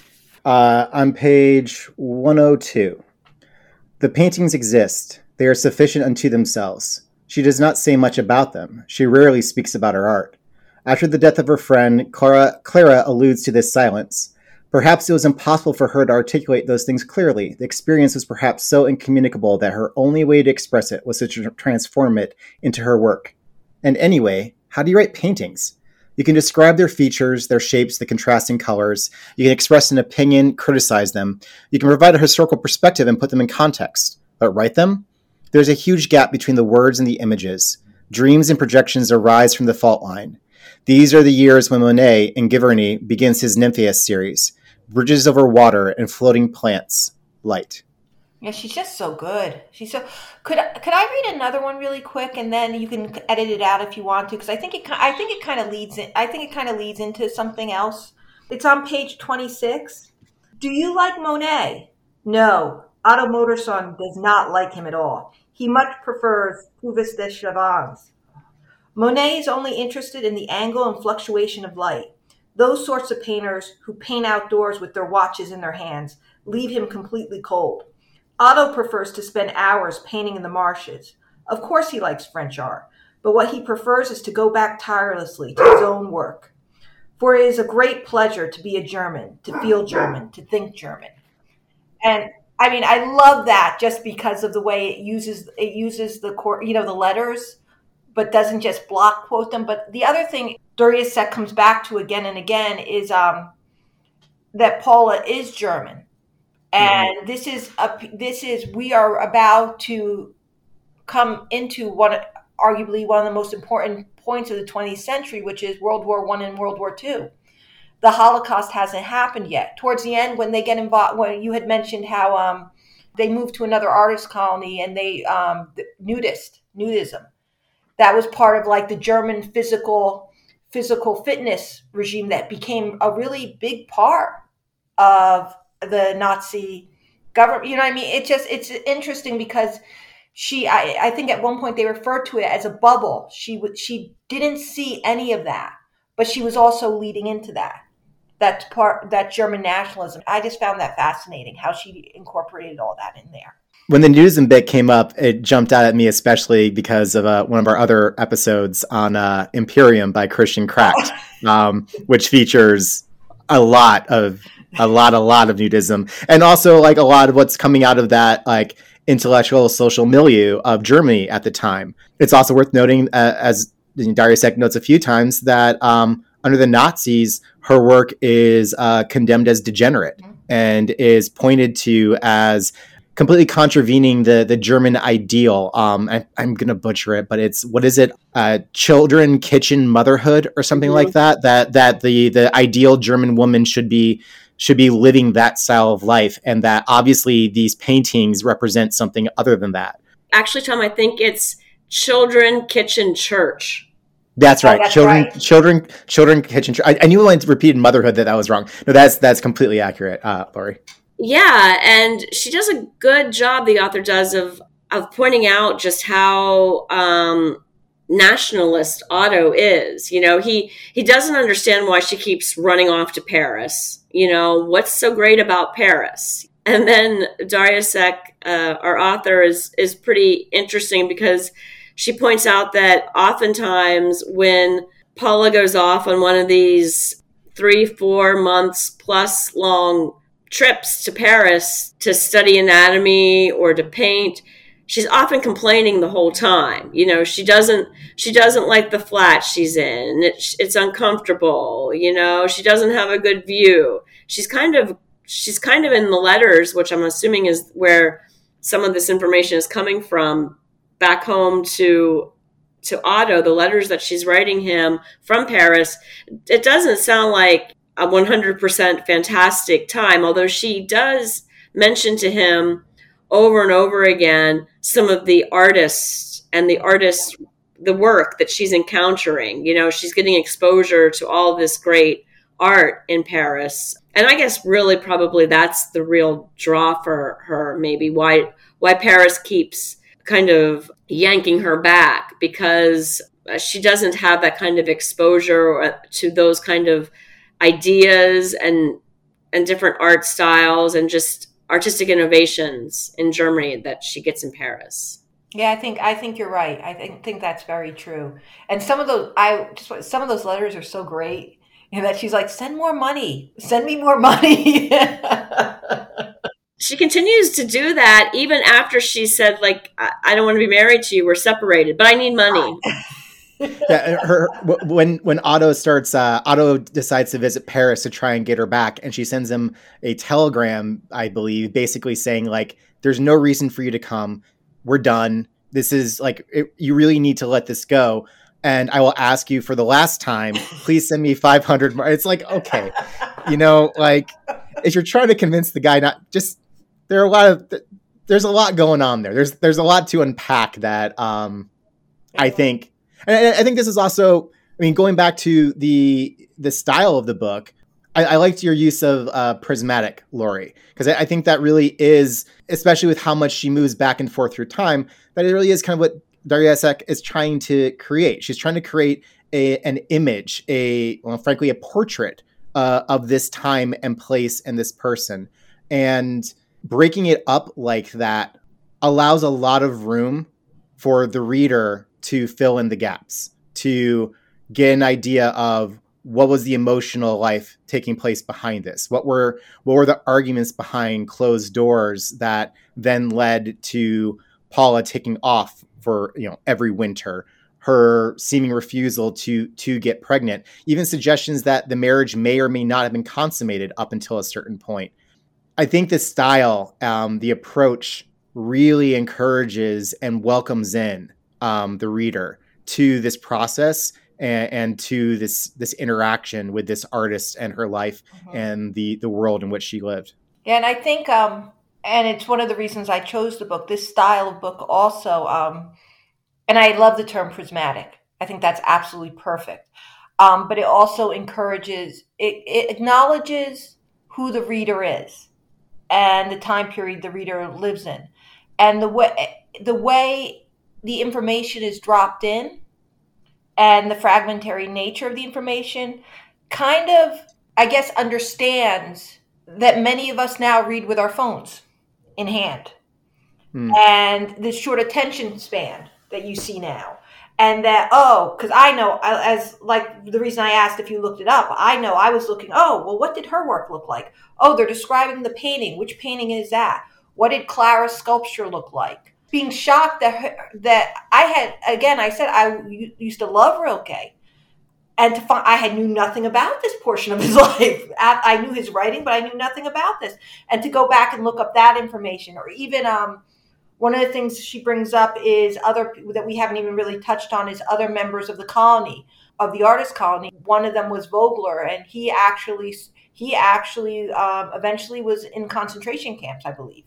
Speaker 1: Uh, on page one oh two. The paintings exist. They are sufficient unto themselves. She does not say much about them. She rarely speaks about her art. After the death of her friend, Clara, Clara alludes to this silence. Perhaps it was impossible for her to articulate those things clearly. The experience was perhaps so incommunicable that her only way to express it was to tr- transform it into her work. And anyway, how do you write paintings? You can describe their features, their shapes, the contrasting colors. You can express an opinion, criticize them. You can provide a historical perspective and put them in context. But write them? There's a huge gap between the words and the images. Dreams and projections arise from the fault line. These are the years when Monet in Giverny begins his Nymphaeus series. Bridges over water and floating plants. Light.
Speaker 4: Yeah, she's just so good. She's so. Could could I read another one really quick, and then you can edit it out if you want to, because I think it I think it kind of leads in, I think it kind of leads into something else. It's on page twenty-six. Do you like Monet? No, Otto Modersohn does not like him at all. He much prefers Puvis de Chavannes. Monet is only interested in the angle and fluctuation of light. Those sorts of painters who paint outdoors with their watches in their hands leave him completely cold. Otto prefers to spend hours painting in the marshes. Of course he likes French art, but what he prefers is to go back tirelessly to his own work. For it is a great pleasure to be a German, to feel German, to think German. And I mean, I love that just because of the way it uses it uses the core, you know, the letters, but doesn't just block quote them. But the other thing Dorjacek comes back to again and again is um, that Paula is German. And mm-hmm. this is a, this is we are about to come into one, arguably one of the most important points of the twentieth century, which is World War One and World War Two. The Holocaust hasn't happened yet. Towards the end, when they get involved, when you had mentioned how um, they moved to another artist colony and they um, the nudist nudism, that was part of like the German physical physical fitness regime that became a really big part of the Nazi government. You know what I mean? It just, it's interesting because she, I, I think at one point they referred to it as a bubble. She would, she didn't see any of that, but she was also leading into that. That's part, that German nationalism. I just found that fascinating how she incorporated all that in there.
Speaker 1: When the nudism bit came up, it jumped out at me, especially because of uh, one of our other episodes on uh, Imperium by Christian Kracht, um, which features a lot of a lot, a lot of nudism, and also like a lot of what's coming out of that like intellectual social milieu of Germany at the time. It's also worth noting, uh, as Dorjacek notes a few times, that um, under the Nazis, her work is uh, condemned as degenerate mm-hmm. and is pointed to as completely contravening the the German ideal. Um, I, I'm going to butcher it, but it's, what is it? Uh, children, kitchen, motherhood, or something mm-hmm. like that. That that the the ideal German woman should be should be living that style of life, and that obviously these paintings represent something other than that.
Speaker 3: Actually, Tom, I think it's children, kitchen, church.
Speaker 1: That's right.
Speaker 4: Oh, that's
Speaker 1: children,
Speaker 4: right.
Speaker 1: children, children, kitchen. Church. I, I knew when I repeated motherhood that that was wrong. No, that's that's completely accurate, uh, Lori.
Speaker 3: Yeah, and she does a good job, the author does, of of pointing out just how um, nationalist Otto is. You know, he he doesn't understand why she keeps running off to Paris. You know, what's so great about Paris? And then Daria Sek, uh, our author, is is pretty interesting because she points out that oftentimes when Paula goes off on one of these three, four months plus long trips to Paris to study anatomy or to paint, she's often complaining the whole time. You know, she doesn't she doesn't like the flat she's in. It's, it's uncomfortable. You know, she doesn't have a good view. She's kind of she's kind of in the letters, which I'm assuming is where some of this information is coming from, back home to to Otto, the letters that she's writing him from Paris. It doesn't sound like a one hundred percent fantastic time, although she does mention to him over and over again some of the artists and the artists, the work that she's encountering. You know, she's getting exposure to all this great art in Paris. And I guess really probably that's the real draw for her, maybe why why Paris keeps kind of yanking her back, because she doesn't have that kind of exposure to those kind of ideas and and different art styles and just artistic innovations in Germany that she gets in Paris.
Speaker 4: Yeah, I think I think you're right. I think think that's very true. And some of those I just some of those letters are so great, and that she's like, send more money, send me more money.
Speaker 3: She continues to do that even after she said, like, I, I don't want to be married to you. We're separated, but I need money.
Speaker 1: Yeah, her when when Otto starts, uh, Otto decides to visit Paris to try and get her back, and she sends him a telegram, I believe, basically saying like, "There's no reason for you to come. We're done. This is like, it, you really need to let this go. And I will ask you for the last time. Please send me five hundred more." It's like, okay, you know, like if you're trying to convince the guy, not just there are a lot of there's a lot going on there. There's there's a lot to unpack that um, I think. And I think this is also, I mean, going back to the the style of the book, I, I liked your use of uh, prismatic, Lori, because I, I think that really is, especially with how much she moves back and forth through time, that it really is kind of what Daria Sek is trying to create. She's trying to create a an image, a well, frankly, a portrait uh, of this time and place and this person. And breaking it up like that allows a lot of room for the reader to fill in the gaps, to get an idea of what was the emotional life taking place behind this. What were what were the arguments behind closed doors that then led to Paula taking off for, you know, every winter, her seeming refusal to to get pregnant, even suggestions that the marriage may or may not have been consummated up until a certain point. I think the style, um, the approach really encourages and welcomes in Um, the reader to this process and, and to this this interaction with this artist and her life mm-hmm. and the the world in which she lived.
Speaker 4: Yeah, and I think, um, and it's one of the reasons I chose the book, this style of book also, um, and I love the term prismatic. I think that's absolutely perfect. Um, but it also encourages, it, it acknowledges who the reader is and the time period the reader lives in. And the way the way the information is dropped in and the fragmentary nature of the information kind of, I guess, understands that many of us now read with our phones in hand. Hmm. And this short attention span that you see now. And that, oh, because I know, as like the reason I asked if you looked it up, I know I was looking, oh, well, what did her work look like? Oh, they're describing the painting. Which painting is that? What did Clara's sculpture look like? Being shocked that her, that I had, again, I said I used to love Rilke, and to find I had knew nothing about this portion of his life. I knew his writing, but I knew nothing about this. And to go back and look up that information, or even um, one of the things she brings up is other that we haven't even really touched on is other members of the colony, of the artist colony. One of them was Vogler, and he actually he actually um, eventually was in concentration camps, I believe.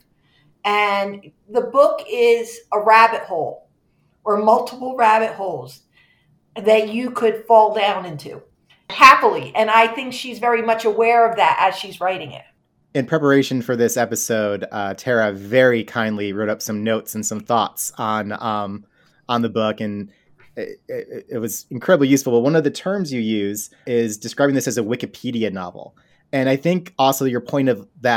Speaker 4: And the book is a rabbit hole, or multiple rabbit holes that you could fall down into happily. And I think she's very much aware of that as she's writing it.
Speaker 1: In preparation for this episode, uh, Tara very kindly wrote up some notes and some thoughts on um, on the book, and it, it, it was incredibly useful. But one of the terms you use is describing this as a Wikipedia novel. And I think also your point of that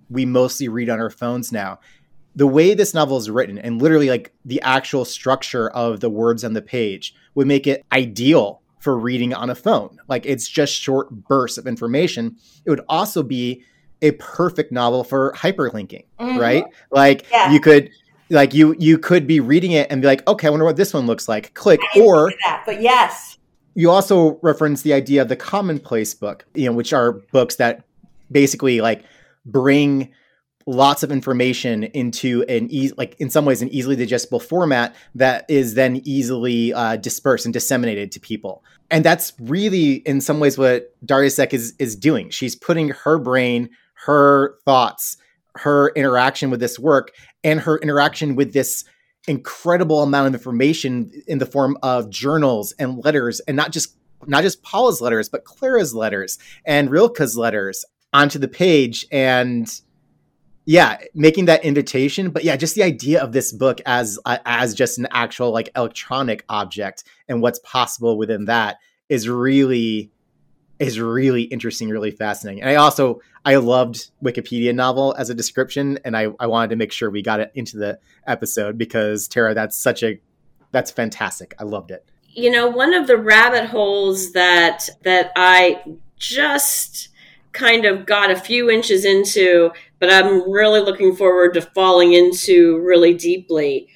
Speaker 1: we mostly read on our phones now. The way this novel is written and literally like the actual structure of the words on the page would make it ideal for reading on a phone. Like it's just short bursts of information. It would also be a perfect novel for hyperlinking, mm-hmm. right? Like yeah. you could, like you, you could be reading it and be like, okay, I wonder what this one looks like. Click. Or
Speaker 4: that, but yes.
Speaker 1: You also reference the idea of the commonplace book, you know, which are books that basically like bring lots of information into an easy, like in some ways, an easily digestible format that is then easily uh, dispersed and disseminated to people. And that's really, in some ways, what Darya Zek is is doing. She's putting her brain, her thoughts, her interaction with this work, and her interaction with this incredible amount of information in the form of journals and letters, and not just not just Paula's letters, but Clara's letters and Rilke's letters onto the page. And yeah, making that invitation, but yeah, just the idea of this book as uh, as just an actual like electronic object and what's possible within that is really is really interesting, really fascinating. And I also I loved Wikipedia novel as a description, and I, I wanted to make sure we got it into the episode because Tara, that's such a that's fantastic. I loved it.
Speaker 3: You know, one of the rabbit holes that that I just kind of got a few inches into, but I'm really looking forward to falling into really deeply,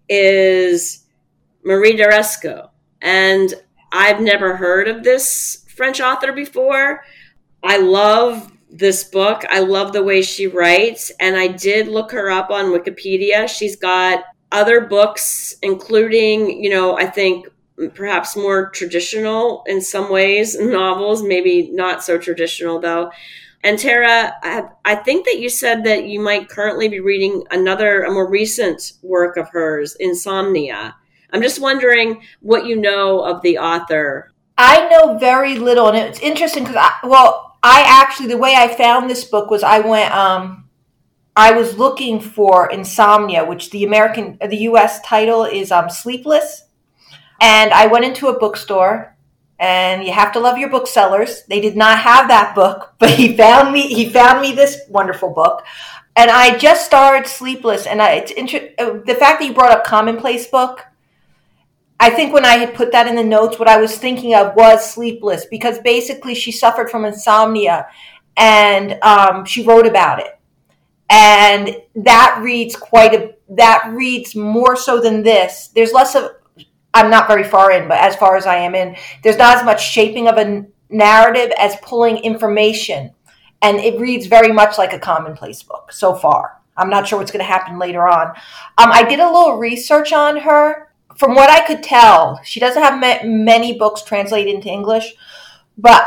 Speaker 3: is Marie d'Aresco. And I've never heard of this French author before. I love this book. I love the way she writes. And I did look her up on Wikipedia. She's got other books, including, you know, I think perhaps more traditional in some ways novels, maybe not so traditional though. And Tara, I, I think that you said that you might currently be reading another, a more recent work of hers, Insomnia. I'm just wondering what you know of the author.
Speaker 4: I know very little, and it's interesting because, I, well, I actually, the way I found this book was I went, um, I was looking for Insomnia, which the American, the U S title is um, Sleepless. And I went into a bookstore, and you have to love your booksellers. They did not have that book, but he found me. He found me this wonderful book, and I just started Sleepless. And I, it's inter- the fact that you brought up Commonplace book. I think when I had put that in the notes, what I was thinking of was Sleepless, because basically she suffered from insomnia, and um, she wrote about it, and that reads quite a. That reads more so than this. There's less of. I'm not very far in, but as far as I am in, there's not as much shaping of a narrative as pulling information. And it reads very much like a commonplace book so far. I'm not sure what's going to happen later on. Um, I did a little research on her. From what I could tell, she doesn't have ma- many books translated into English, but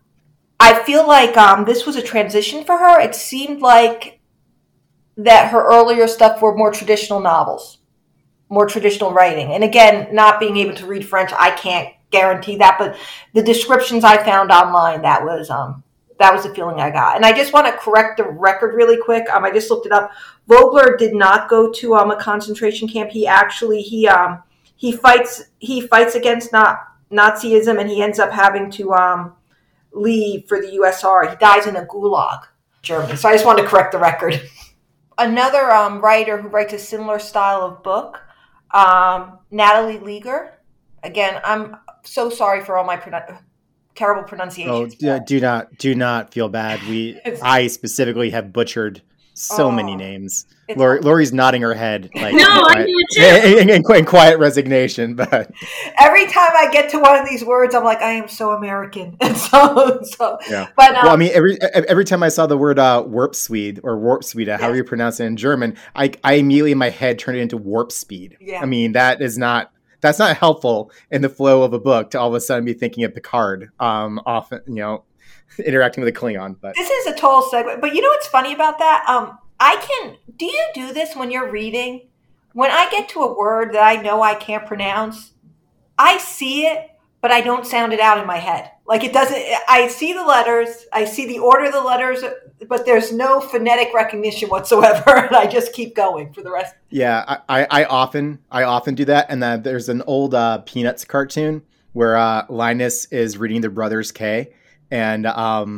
Speaker 4: I feel like um, this was a transition for her. It seemed like that her earlier stuff were more traditional novels. More traditional writing. And again, not being able to read French, I can't guarantee that, but the descriptions I found online, that was um that was the feeling I got. And I just want to correct the record really quick. Um, I just looked it up. Vogler did not go to um a concentration camp. He actually he um he fights he fights against not Nazism, and he ends up having to um leave for the U S S R. He dies in a gulag, Germany. So I just wanted to correct the record. Another um writer who writes a similar style of book, Um, Natalie Leger. Again, I'm so sorry for all my pronun- terrible pronunciations.
Speaker 1: Oh, do not, do not feel bad. We, I specifically have butchered so oh, many names. Lori, Lori's nodding her head. Like,
Speaker 3: no, I do too.
Speaker 1: In, in, in quiet resignation, but
Speaker 4: every time I get to one of these words, I'm like, I am so American. And so, so,
Speaker 1: yeah.
Speaker 4: But um,
Speaker 1: well, I mean, every every time I saw the word uh, warp speed or warp speed, yes. however you pronounce it in German, I I immediately in my head turned it into warp speed.
Speaker 4: Yeah.
Speaker 1: I mean, that is not that's not helpful in the flow of a book to all of a sudden be thinking of Picard, um, often you know, interacting with a Klingon. But
Speaker 4: this is a total segue. But you know what's funny about that? Um. I can, do you do this when you're reading? When I get to a word that I know I can't pronounce, I see it, but I don't sound it out in my head. Like it doesn't, I see the letters, I see the order of the letters, but there's no phonetic recognition whatsoever. And I just keep going for the rest.
Speaker 1: Yeah, I, I, I often, I often do that. And then there's an old uh, Peanuts cartoon where uh, Linus is reading the Brothers K, and um,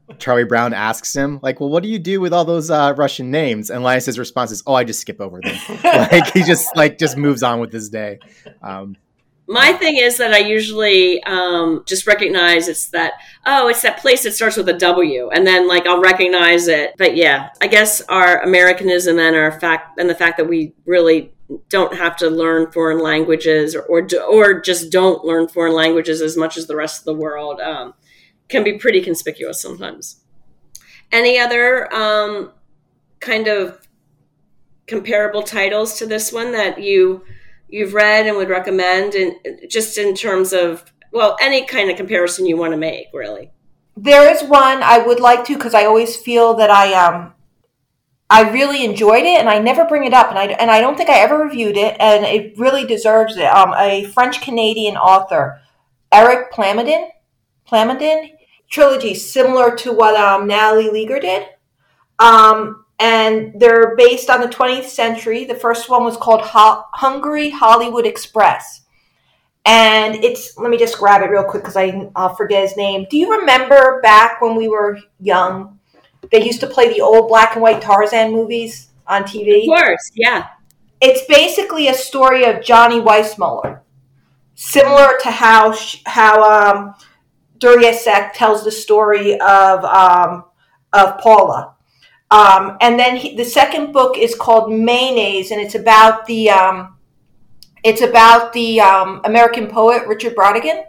Speaker 1: Charlie Brown asks him, like, well, what do you do with all those uh, Russian names? And Linus's response is, oh, I just skip over them. Like, he just like just moves on with his day. Um,
Speaker 3: My thing is that I usually um, just recognize it's that, oh, it's that place that starts with a W, and then like I'll recognize it. But yeah, I guess our Americanism and our fact and the fact that we really don't have to learn foreign languages or or, or just don't learn foreign languages as much as the rest of the world um, can be pretty conspicuous sometimes. Any other um, kind of comparable titles to this one that you you've read and would recommend, and just in terms of, well, any kind of comparison you want to make, really?
Speaker 4: There is one I would like to, because I always feel that I um I really enjoyed it, and I never bring it up, and I and I don't think I ever reviewed it, and it really deserves it. Um, a French Canadian author, Eric Plamondon, Plamondon trilogy, similar to what um Natalie Leger did. Um. And they're based on the twentieth century. The first one was called Ho- Hungry Hollywood Express. And it's, let me just grab it real quick because I I'll forget his name. Do you remember back when we were young, they used to play the old black and white Tarzan movies on T V?
Speaker 3: Of course, yeah.
Speaker 4: It's basically a story of Johnny Weissmuller, similar to how how um, Duryasek tells the story of um, of Paula. Um, and then he, the second book is called Mayonnaise, and it's about the um, it's about the um, American poet Richard Brautigan.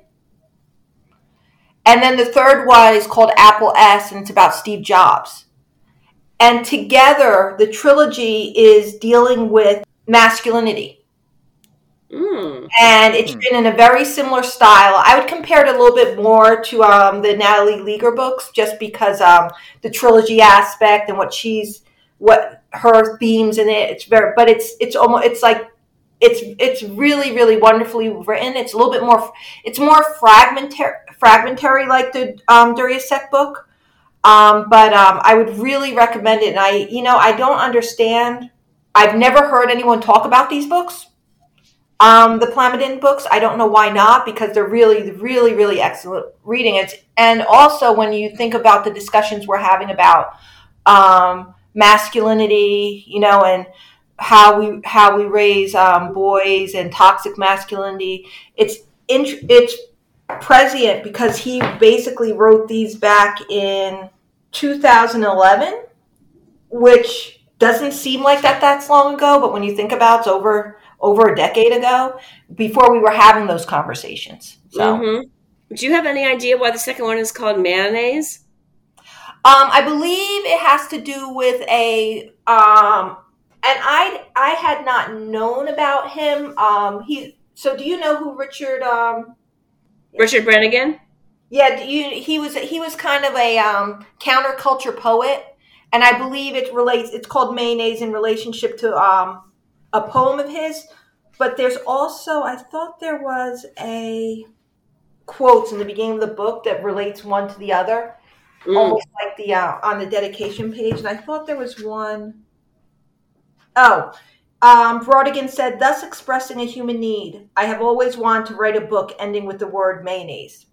Speaker 4: And then the third one is called Apple S, and it's about Steve Jobs. And together, the trilogy is dealing with masculinity.
Speaker 3: Mm.
Speaker 4: And it's written in a very similar style. I would compare it a little bit more to um, the Natalie Leger books, just because um, the trilogy aspect and what she's, what her themes in it. It's very, but it's it's almost it's like it's it's really really wonderfully written. It's a little bit more, it's more fragmentary, fragmentary like the um, Duryasek book. Um, but um, I would really recommend it. And I, you know, I don't understand. I've never heard anyone talk about these books. Um, the Plamondon books, I don't know why not, because they're really, really, really excellent reading. It's, and also when you think about the discussions we're having about um, masculinity, you know, and how we how we raise um, boys and toxic masculinity, it's it's prescient because he basically wrote these back in two thousand eleven, which doesn't seem like that that's long ago, but when you think about it, it's over. over a decade ago, before we were having those conversations. So,
Speaker 3: mm-hmm. Do you have any idea why the second one is called Mayonnaise?
Speaker 4: Um, I believe it has to do with a, um, and I I had not known about him. Um, he. So, do you know who Richard? Um,
Speaker 3: Richard Brannigan?
Speaker 4: Yeah, do you, he was he was kind of a um, counterculture poet, and I believe it relates. It's called Mayonnaise in relationship to um. a poem of his, but there's also, I thought there was a quotes in the beginning of the book that relates one to the other, mm. almost like the uh, on the dedication page. And I thought there was one. Oh, um, Brautigan said, "Thus expressing a human need, I have always wanted to write a book ending with the word mayonnaise."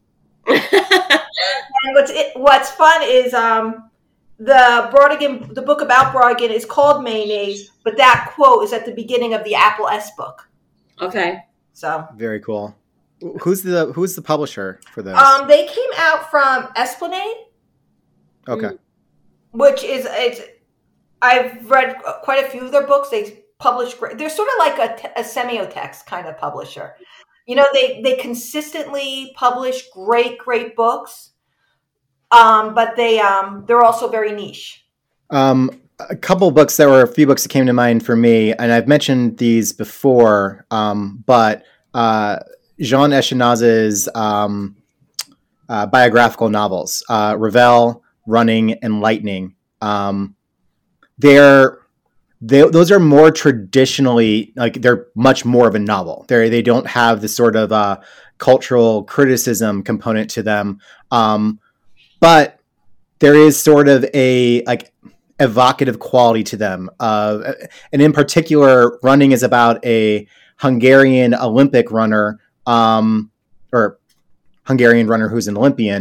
Speaker 4: And what's it, what's fun is um. The Brautigan, the book about Brautigan is called Mayonnaise, but that quote is at the beginning of the Apple S book.
Speaker 3: Okay.
Speaker 4: So
Speaker 1: very cool. Who's the who's the publisher for those?
Speaker 4: Um, they came out from Esplanade.
Speaker 1: Okay.
Speaker 4: Which is it's. I've read quite a few of their books. They publish great. They're sort of like a, a semiotext kind of publisher. You know, they they consistently publish great great books. Um, but they um, they're also very niche.
Speaker 1: Um, a couple books, there were a few books that came to mind for me, and I've mentioned these before. Um, but uh, Jean Echenaz's um, uh, biographical novels, uh, Ravel, Running, and Lightning. Um, they're they, those are more traditionally like they're much more of a novel. They they don't have the sort of uh, cultural criticism component to them. Um, But there is sort of a like evocative quality to them. Uh, and in particular, Running is about a Hungarian Olympic runner, um, or Hungarian runner who's an Olympian,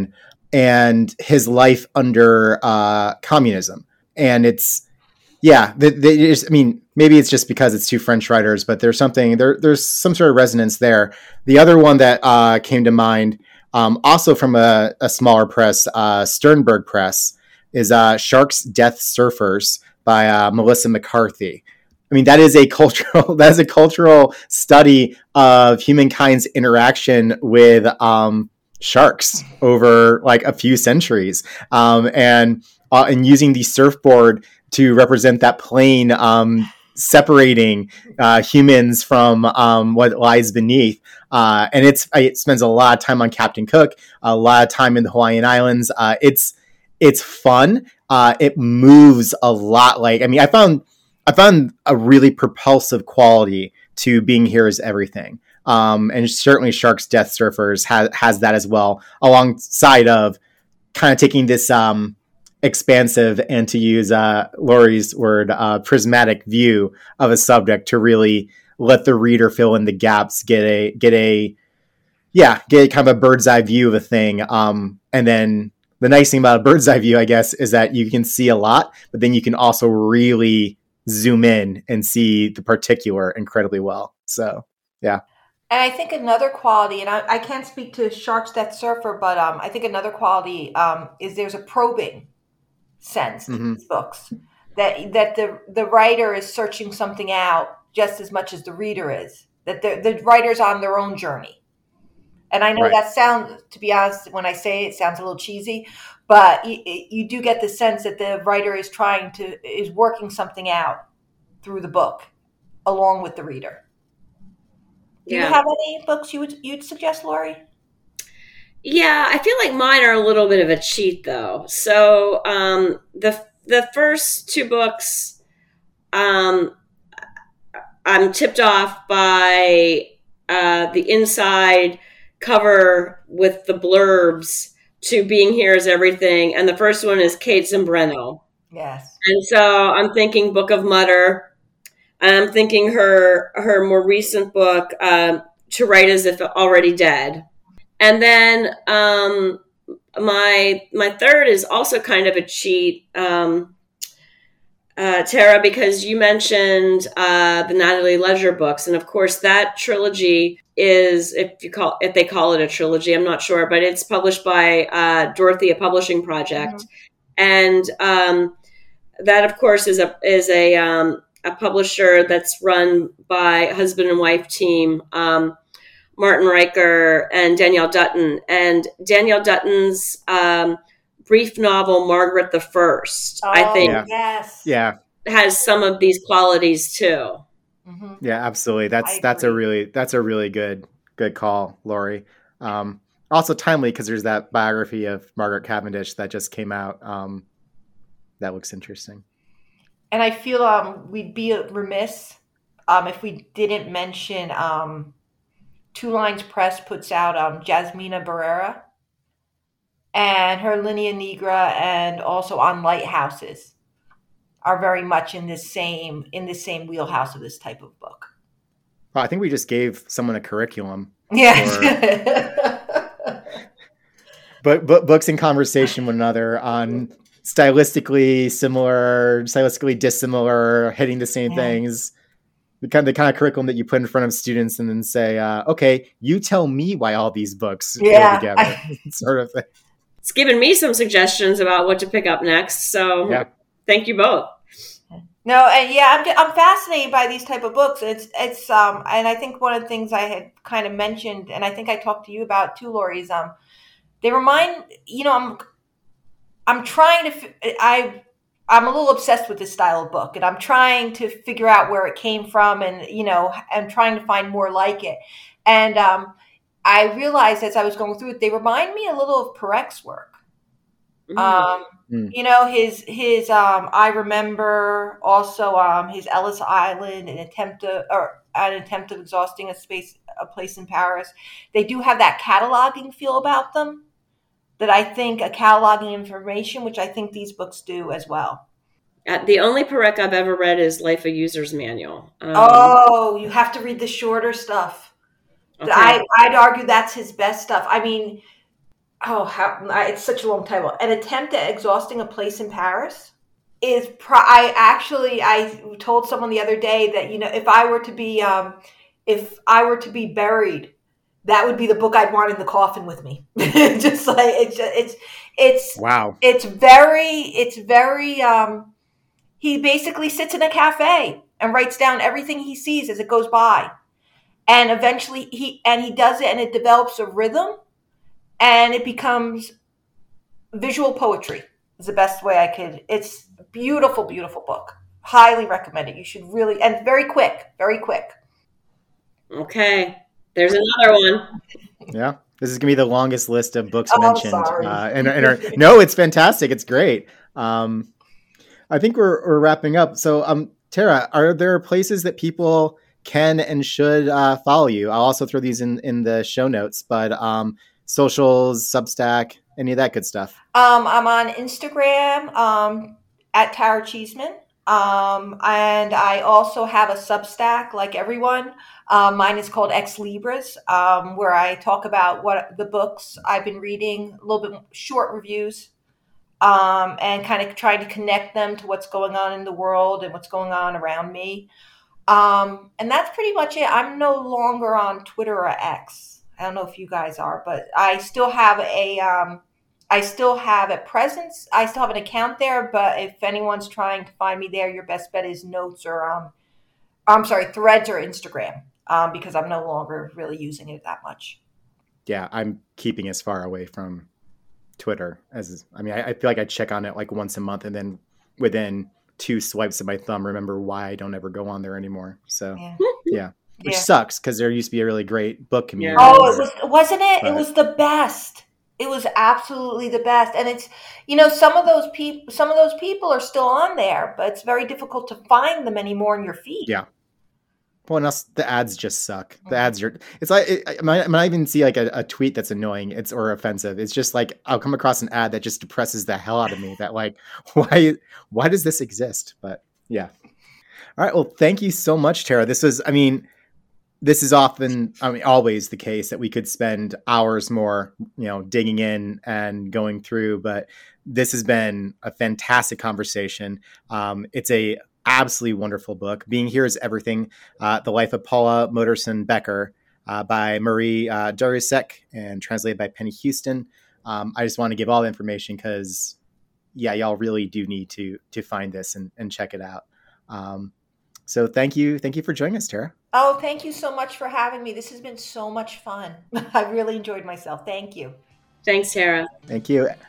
Speaker 1: and his life under uh, communism. And it's, yeah, they, they just, I mean, maybe it's just because it's two French writers, but there's something, there, there's some sort of resonance there. The other one that uh, came to mind, um, also from a, a smaller press, uh, Sternberg Press, is uh, Sharks, Death, Surfers by uh, Melissa McCarthy. I mean, that is a cultural, that is a cultural study of humankind's interaction with um, sharks over like a few centuries, um, and uh, and using the surfboard to represent that plane um, separating uh, humans from um, what lies beneath. Uh, and it's it spends a lot of time on Captain Cook, a lot of time in the Hawaiian Islands. Uh, it's it's fun. Uh, it moves a lot. Like I mean, I found. I found a really propulsive quality to Being Here Is Everything. Um, and certainly Sharks, Death, Surfers has, has that as well, alongside of kind of taking this um, expansive and, to use uh, Lori's word, uh, prismatic view of a subject to really let the reader fill in the gaps, get a, get a, yeah, get kind of a bird's eye view of a thing. Um, and then the nice thing about a bird's eye view, I guess, is that you can see a lot, but then you can also really zoom in and see the particular incredibly well. So, yeah.
Speaker 4: And I think another quality, and I, I can't speak to Sharks, Death, Surfer, but um, I think another quality um, is there's a probing sense to mm-hmm. these books. That that the the writer is searching something out just as much as the reader is. That the the writer's on their own journey. And I know right. that sounds, to be honest, when I say it, it sounds a little cheesy, but you, you do get the sense that the writer is trying to, is working something out through the book along with the reader. Do yeah. you have any books you would, you'd suggest, Lori?
Speaker 3: Yeah, I feel like mine are a little bit of a cheat though. So um, the, the first two books, um, I'm tipped off by uh, the inside cover with the blurbs to Being Here Is Everything. And the first one is Kate Zimbreno.
Speaker 4: Yes.
Speaker 3: And so I'm thinking Book of Mutter. I'm thinking her her more recent book, um, To Write As If Already Dead. And then um, my my third is also kind of a cheat, um, uh, Tara, because you mentioned uh, the Natalie Ledger books. And of course, that trilogy is, if you call if they call it a trilogy, I'm not sure, but it's published by uh, Dorothea Publishing Project, mm-hmm. and um, that, of course, is a is a um, a publisher that's run by husband and wife team, um, Martin Riker and Danielle Dutton, and Danielle Dutton's um, brief novel Margaret the First,
Speaker 4: oh,
Speaker 3: I think,
Speaker 1: yeah.
Speaker 4: yes,
Speaker 1: yeah,
Speaker 3: has some of these qualities too.
Speaker 4: Mm-hmm.
Speaker 1: Yeah, absolutely. That's that's a really that's a really good good call, Lori. Um, also timely because there's that biography of Margaret Cavendish that just came out. Um, that looks interesting.
Speaker 4: And I feel um, we'd be remiss um, if we didn't mention um, Two Lines Press puts out um, Jasmina Barrera and her Linea Negra, and also On Lighthouses are very much in this same in the same wheelhouse of this type of book.
Speaker 1: Well, I think we just gave someone a curriculum.
Speaker 4: Yeah.
Speaker 1: but but books in conversation with one another on stylistically similar, stylistically dissimilar, hitting the same yeah. things. The kind, the kind of curriculum that you put in front of students and then say, uh, okay, you tell me why all these books
Speaker 4: yeah.
Speaker 1: go together, sort of thing.
Speaker 3: It's given me some suggestions about what to pick up next. So yeah. Thank you both.
Speaker 4: No, and yeah, I'm I'm fascinated by these type of books. It's it's um, and I think one of the things I had kind of mentioned, and I think I talked to you about too, Lori, is um, they remind you know I'm I'm trying to I I'm a little obsessed with this style of book, and I'm trying to figure out where it came from, and you know, I'm trying to find more like it. And um, I realized as I was going through it, they remind me a little of Parek's work. Mm. Um, mm. You know, his his um, I remember also um, his Ellis Island, an attempt to, or an attempt of exhausting a space, a place in Paris. They do have that cataloging feel about them that I think a cataloging information, which I think these books do as well.
Speaker 3: Uh, the only Parek I've ever read is Life a User's Manual. Um,
Speaker 4: oh, you have to read the shorter stuff. Okay. I, I'd argue that's his best stuff. I mean, oh, how, it's such a long title. An Attempt at Exhausting a Place in Paris is. Pro- I actually I told someone the other day that, you know, if I were to be um, if I were to be buried, that would be the book I'd want in the coffin with me. Just like it's it's it's
Speaker 1: Wow.
Speaker 4: it's very it's very. Um, he basically sits in a cafe and writes down everything he sees as it goes by, and eventually he and he does it, and it develops a rhythm, and it becomes visual poetry. Is the best way I could. It's a beautiful, beautiful book. Highly recommend it. You should really, and very quick, very quick.
Speaker 3: Okay. There's another one.
Speaker 1: Yeah. This is going to be the longest list of books
Speaker 4: Oh,
Speaker 1: mentioned.
Speaker 4: sorry.
Speaker 1: Uh, and, and our, no, it's fantastic. It's great. Um, I think we're, we're wrapping up. So, um, Tara, are there places that people can and should uh, follow you? I'll also throw these in, in the show notes, but um, socials, Substack, any of that good stuff.
Speaker 4: Um, I'm on Instagram um, at Tara Cheeseman. Um, and I also have a Substack like everyone. Um, mine is called Ex Libris, um, where I talk about what the books I've been reading, a little bit short reviews, um, and kind of trying to connect them to what's going on in the world and what's going on around me. Um, and that's pretty much it. I'm no longer on Twitter or X. I don't know if you guys are, but I still have a, um, I still have a presence. I still have an account there, but if anyone's trying to find me there, your best bet is Notes or, um, I'm sorry, Threads or Instagram, um, because I'm no longer really using it that much.
Speaker 1: Yeah, I'm keeping as far away from Twitter as, I mean, I, I feel like I check on it like once a month, and then within two swipes of my thumb, remember why I don't ever go on there anymore. So
Speaker 4: Yeah.
Speaker 1: yeah, which
Speaker 4: Yeah.
Speaker 1: sucks because there used to be a really great book community.
Speaker 3: Yeah.
Speaker 4: Oh, it was, wasn't it?
Speaker 1: But-
Speaker 4: It was the best. It was absolutely the best. And it's, you know, some of those people, some of those people are still on there, but it's very difficult to find them anymore in your feed.
Speaker 1: Yeah. Well, and else, the ads just suck. The ads are, it's like, it, I, might, I might even see like a, a tweet that's annoying it's or offensive. It's just like, I'll come across an ad that just depresses the hell out of me that like, why, why does this exist? But yeah. All right. Well, thank you so much, Tara. This was, I mean, this is often, I mean, always the case that we could spend hours more, you know, digging in and going through, but this has been a fantastic conversation. Um, it's a absolutely wonderful book. Being Here is Everything, uh, The Life of Paula Modersohn Becker, uh, by Marie uh, Darrieussecq and translated by Penny Houston. Um, I just want to give all the information because, yeah, y'all really do need to to find this and, and check it out. Um, so thank you. Thank you for joining us, Tara.
Speaker 4: Oh, thank you so much for having me. This has been so much fun. I really enjoyed myself. Thank you.
Speaker 3: Thanks, Tara.
Speaker 1: Thank you.